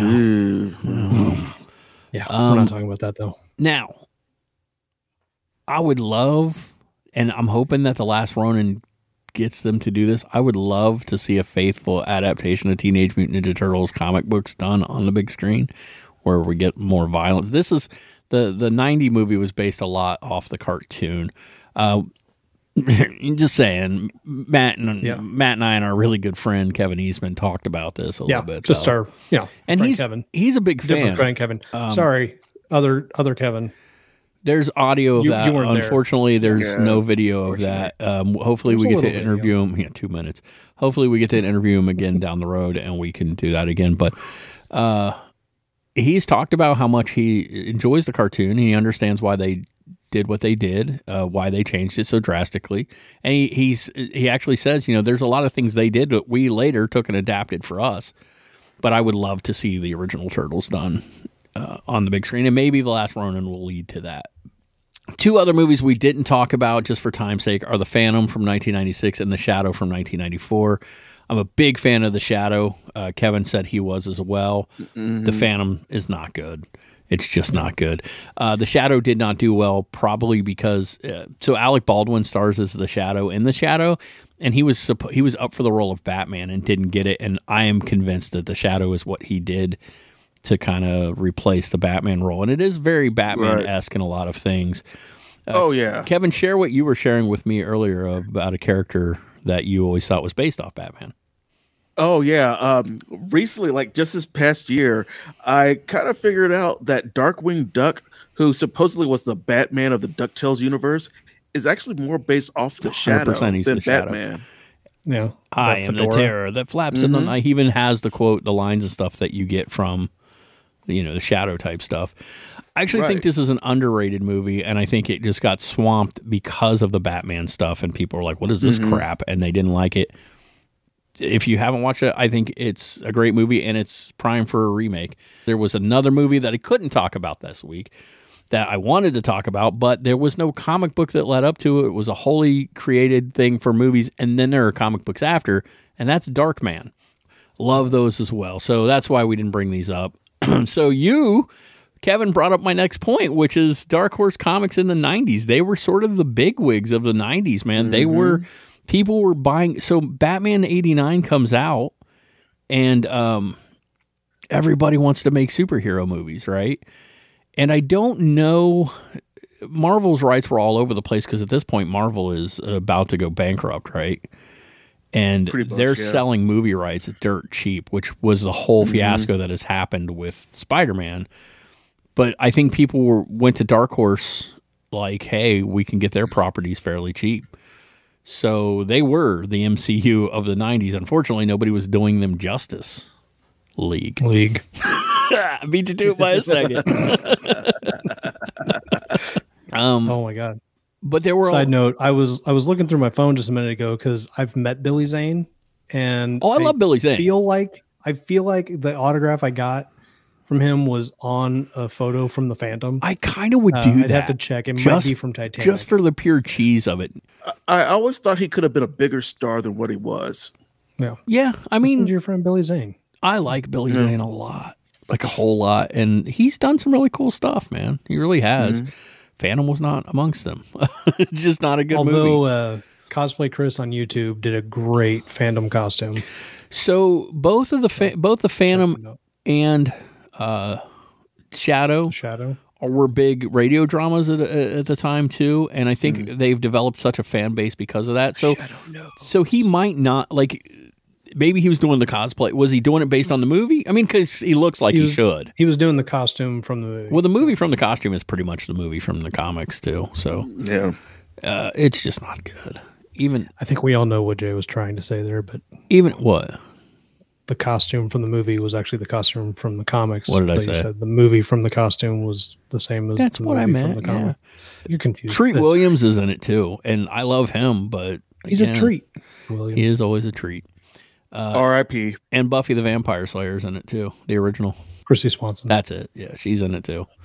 Yeah. We're not talking about that though. Now, I would love, and I'm hoping that the last Ronin gets them to do this. I would love to see a faithful adaptation of Teenage Mutant Ninja Turtles comic books done on the big screen, where we get more violence. This is the 90 movie was based a lot off the cartoon. Just saying, Matt and I and our really good friend Kevin Eastman talked about this a little bit. Just so. our and friend Kevin. he's a big Different fan. friend Kevin. Sorry, other Kevin. There's audio of You that. weren't there. Unfortunately, there's no video of that. Hopefully, we There's a get to little interview him. Yeah, 2 minutes. Hopefully, we get to interview him again down the road, and we can do that again. But he's talked about how much he enjoys the cartoon. And he understands why they did what they did, why they changed it so drastically. And he actually says, there's a lot of things they did that we later took and adapted for us. But I would love to see the original Turtles done on the big screen, and maybe The Last Ronin will lead to that. Two other movies we didn't talk about, just for time's sake, are The Phantom from 1996 and The Shadow from 1994. I'm a big fan of The Shadow. Kevin said he was as well. The Phantom is not good. It's just not good. The Shadow did not do well, probably because so Alec Baldwin stars as the Shadow in The Shadow, and he was up for the role of Batman and didn't get it. And I am convinced that The Shadow is what he did to kind of replace the Batman role, and it is very Batman-esque in a lot of things. Oh yeah, Kevin, share what you were sharing with me earlier about a character that you always thought was based off Batman. Oh yeah. Recently, like just this past year, I kind of figured out that Darkwing Duck, who supposedly was the Batman of the DuckTales universe, is actually more based off the Shadow he's than the Shadow. Batman. Yeah. I am the terror that flaps in the night. He even has the quote, the lines and stuff that you get from, the Shadow type stuff. I actually think this is an underrated movie, and I think it just got swamped because of the Batman stuff, and people were like, what is this crap? And they didn't like it. If you haven't watched it, I think it's a great movie, and it's prime for a remake. There was another movie that I couldn't talk about this week that I wanted to talk about, but there was no comic book that led up to it. It was a wholly created thing for movies, and then there are comic books after, and that's Darkman. Love those as well. So that's why we didn't bring these up. So Kevin, brought up my next point, which is Dark Horse Comics in the 90s. They were sort of the bigwigs of the 90s, man. They were, people were buying. So Batman 89 comes out, and everybody wants to make superhero movies, right? And I don't know, Marvel's rights were all over the place because at this point, Marvel is about to go bankrupt, right? And they're selling movie rights dirt cheap, which was the whole fiasco that has happened with Spider-Man. But I think people went to Dark Horse like, hey, we can get their properties fairly cheap. So they were the MCU of the 90s. Unfortunately, nobody was doing them justice. League. Beat you to it by a second. Oh my god. But there were Side note, I was looking through my phone just a minute ago because I've met Billy Zane, and I love Billy Zane. I feel like the autograph I got from him was on a photo from the Phantom. I kind of would do I'd that. have to check. It might be from Titanic. Just for the pure cheese of it. I always thought he could have been a bigger star than what he was. Yeah. Yeah, I Listen mean, to your friend Billy Zane. I like Billy Zane a lot, like a whole lot, and he's done some really cool stuff, man. He really has. Phantom was not amongst them. It's just not a good movie. Although Cosplay Chris on YouTube did a great Phantom costume. So both the Phantom and Shadow Shadow. were big radio dramas at the time too, and I think they've developed such a fan base because of that. So he might not like. Maybe he was doing the cosplay. Was he doing it based on the movie? I mean, because he looks like he should. He was doing the costume from the movie. Well, the movie from the costume is pretty much the movie from the comics too. So Yeah. it's just not good. Even I think we all know what Jay was trying to say there, but what? the costume from the movie was actually the costume from the comics. What did I But you say? said the movie from the costume was the same as That's the what I movie meant. from the comic. You're confused. Treat It's- Williams is in it too, and I love him, but He's a again, treat. William. He is always a treat. R.I.P. And Buffy the Vampire Slayer's in it too, the original. Chrissy Swanson. That's it. Yeah, she's in it too.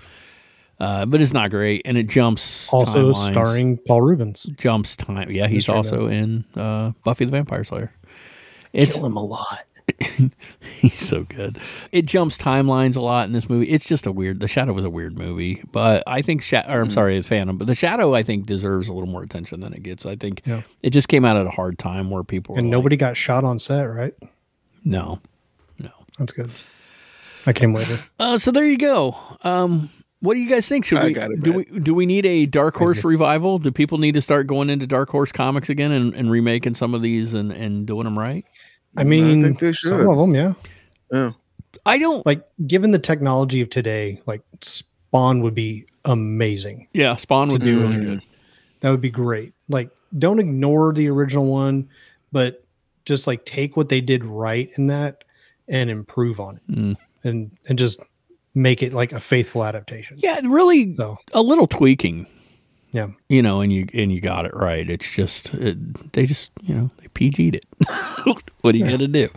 But it's not great, and it jumps Also timelines. starring Paul Rubens. Jumps time. Yeah, he's Mystery also in Buffy the Vampire Slayer. It's Kill him a lot. he's so good. It jumps timelines a lot in this movie. It's just The Shadow was a weird movie, but I think I'm sorry, the Phantom, but The Shadow I think deserves a little more attention than it gets. I think it just came out at a hard time where people were And nobody got shot on set, right? No. That's good. I came later. So there you go. What do you guys think? Should I we got it, do we need a Dark Horse revival? Do people need to start going into Dark Horse comics again and remaking some of these and doing them right? I mean, think they should. some of them, yeah. Yeah. I don't Like, given the technology of today, like Spawn would be amazing. Yeah, Spawn would be really good. That would be great. Like, don't ignore the original one, but just like take what they did right in that and improve on it, and just make it like a faithful adaptation. Yeah, really So a little tweaking. yeah, And you got it right. It's just they just they PG'd it. What are you gonna do?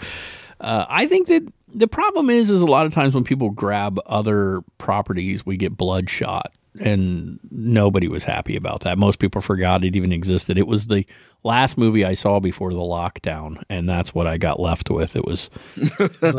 I think that the problem is a lot of times when people grab other properties, we get Bloodshot, and nobody was happy about that. Most people forgot it even existed. It was the last movie I saw before the lockdown, and that's what I got left with. It was it's like,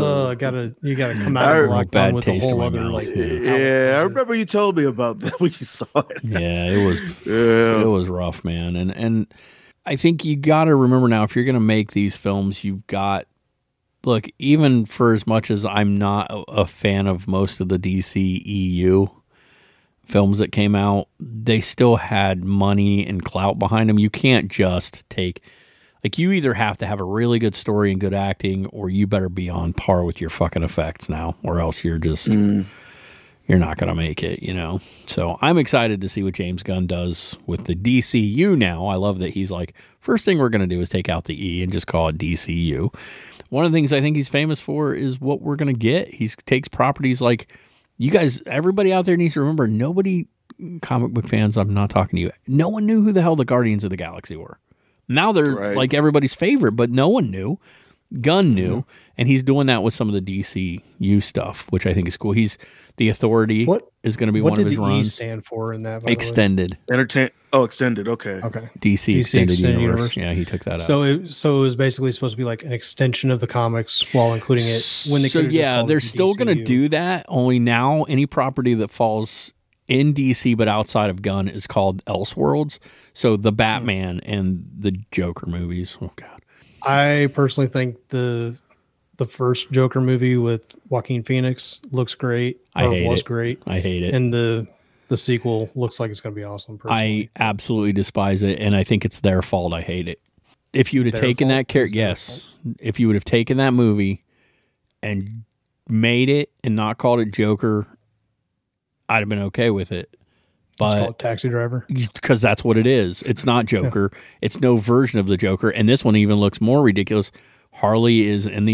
you gotta come out of the Bad lockdown with a taste in whole my other mouth, like. yeah. Yeah, I remember you told me about that when you saw it. yeah, it was Yeah. it was rough, man. And I think you got to remember now, if you're going to make these films, you've got look. Even for as much as I'm not a fan of most of the DC EU films that came out, they still had money and clout behind them. You can't just take you either have to have a really good story and good acting, or you better be on par with your fucking effects now, or else you're just you're not going to make it, So I'm excited to see what James Gunn does with the DCU now. I love that he's like, first thing we're going to do is take out the E and just call it DCU. One of the things I think he's famous for is what we're going to get. He takes properties like, you guys, everybody out there needs to remember, nobody, comic book fans, I'm not talking to you, no one knew who the hell the Guardians of the Galaxy were. Now they're like everybody's favorite, but no one knew. Gunn knew, and he's doing that with some of the DCU stuff, which I think is cool. He's the Authority is going to be one of his What did the E runs. stand for in that? By the way? Extended Extended. Okay. Okay. DC Extended Universe. Yeah, he took that out. So it was basically supposed to be like an extension of the comics while including it when they So could've just yeah, called they're it still going to DCU. do that. Only now, any property that falls in DC but outside of Gunn is called Elseworlds. So the Batman and the Joker movies. Oh God. I personally think the first Joker movie with Joaquin Phoenix looks great. I hate was it. great. I hate it. And the sequel looks like it's going to be awesome. Personally. I absolutely despise it, and I think it's their fault. I hate it. If you would have Their taken fault? that character, It's their yes. fault. If you would have taken that movie and made it and not called it Joker, I'd have been okay with it. Let's call But it Taxi Driver. because that's what it is. It's not Joker. It's no version of the Joker. And this one even looks more ridiculous. Harley is in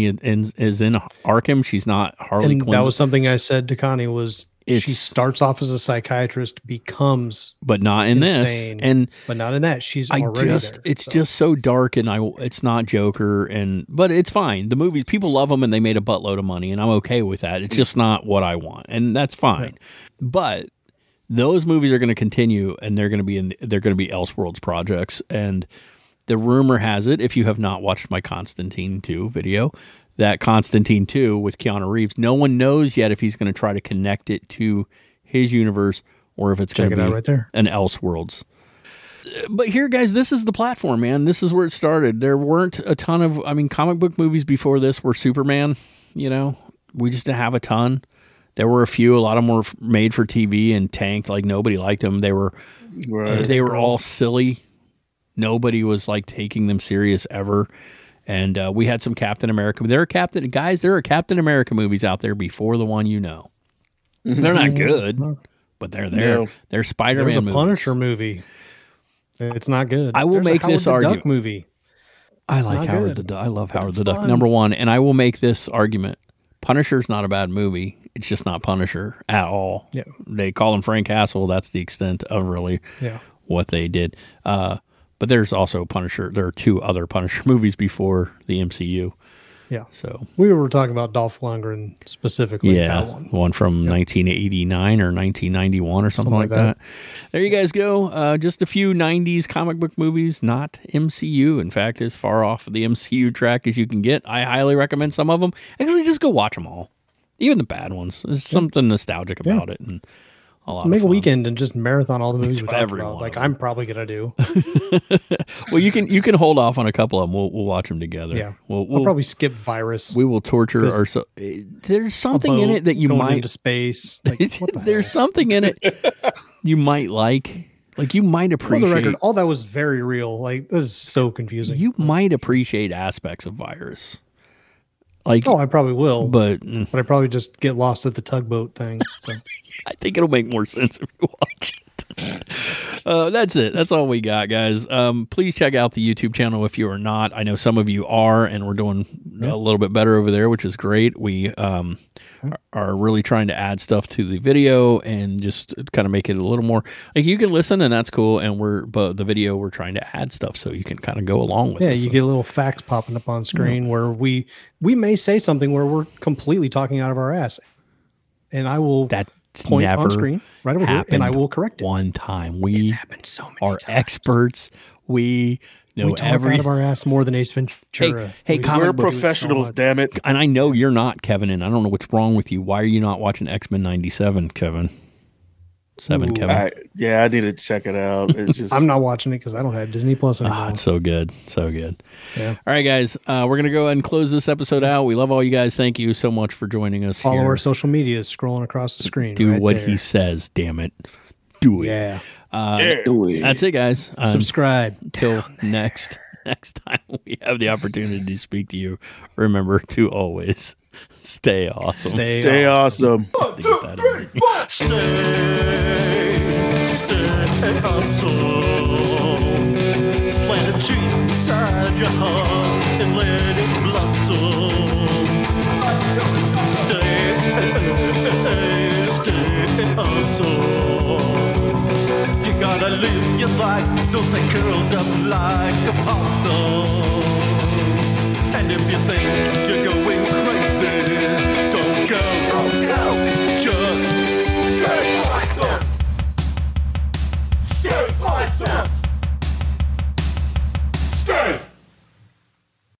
Arkham. She's not Harley And Quinn. that was something I said to Connie was she It's- starts off as a psychiatrist, becomes but not in insane, this. And but not in that. She's I already just there, it's so. just so dark, and it's not Joker, but it's fine. The movies, people love them, and they made a buttload of money, and I'm okay with that. It's just not what I want, and that's fine. But those movies are going to continue, and they're going to be Elseworlds projects. And the rumor has it, if you have not watched my Constantine 2 video, that Constantine 2 with Keanu Reeves, no one knows yet if he's going to try to connect it to his universe or if it's going Check to it be out right there. an Elseworlds. But here, guys, this is the platform, man. This is where it started. There weren't a ton of, comic book movies before this were Superman. We just didn't have a ton. There were a few. A lot of them were made for TV and tanked. Like, nobody liked them. They were all silly. Nobody was like taking them serious ever. And we had some Captain America. There are Captain America movies out there before the one you know. They're not good, but they're there. No. They're Spider-Man There's a movies. Punisher movie. It's not good. I will There's a make Howard this the argument. Duck movie. I like not Howard good. the Duck. I love Howard It's the Duck. fun. Number one, and I will make this argument. Punisher's not a bad movie. It's just not Punisher at all. Yeah. They call him Frank Castle. That's the extent of really what they did. But there's also Punisher. There are 2 other Punisher movies before the MCU. Yeah. So We were talking about Dolph Lundgren specifically. yeah, That one. from 1989 or 1991 or something like that. There you guys go. Just a few 90s comic book movies, not MCU. In fact, as far off the MCU track as you can get. I highly recommend some of them. Actually, just go watch them all, even the bad ones. There's something nostalgic about it, and a lot Make of a fun. weekend and just marathon all the movies we That's talked every about. one Like of I'm probably gonna do. Well, you can hold off on a couple of them. We'll watch them together. Yeah. We'll I'll probably skip Virus. we will torture 'cause ourselves. There's something in boat it that you going might into space. Like, what the there's hell? something in it you might like. Like, you might For appreciate. the record, all that was very real. Like, this is so confusing. You might appreciate aspects of Virus. Like, I probably will, but I probably just get lost at the tugboat thing. So I think it'll make more sense if you watch it. That's it. That's all we got, guys. Please check out the YouTube channel if you are not. I know some of you are, and we're doing a little bit better over there, which is great. We are really trying to add stuff to the video and just kind of make it a little more like you can listen, and that's cool. And but the video, we're trying to add stuff so you can kind of go along with it. you get little facts popping up on screen where we may say something where we're completely talking out of our ass, and I will That's point never on screen right over here, and I will correct it. one time. We happened so many are times. experts. We know We talk out of our ass more than Ace Ventura. Hey, We comic We're book- professionals, damn it. And I know you're not, Kevin, and I don't know what's wrong with you. Why are you not watching X-Men 97, Kevin? 7, Ooh, Kevin. I need to check it out. It's just I'm not watching it because I don't have Disney Plus anymore. It's so good. So good. Yeah. All right, guys. We're going to go ahead and close this episode out. We love all you guys. Thank you so much for joining us Follow here. our social media scrolling across the screen. Do right what there. he says, damn it. Do it. Yeah. That's it, guys. Subscribe. Until next time we have the opportunity to speak to you, remember to always stay awesome. stay awesome. To get that in there. Stay awesome. Plant a tree inside your heart and let it blossom. Stay awesome. You gotta live your life, don't stay curled up like a possum. And if you think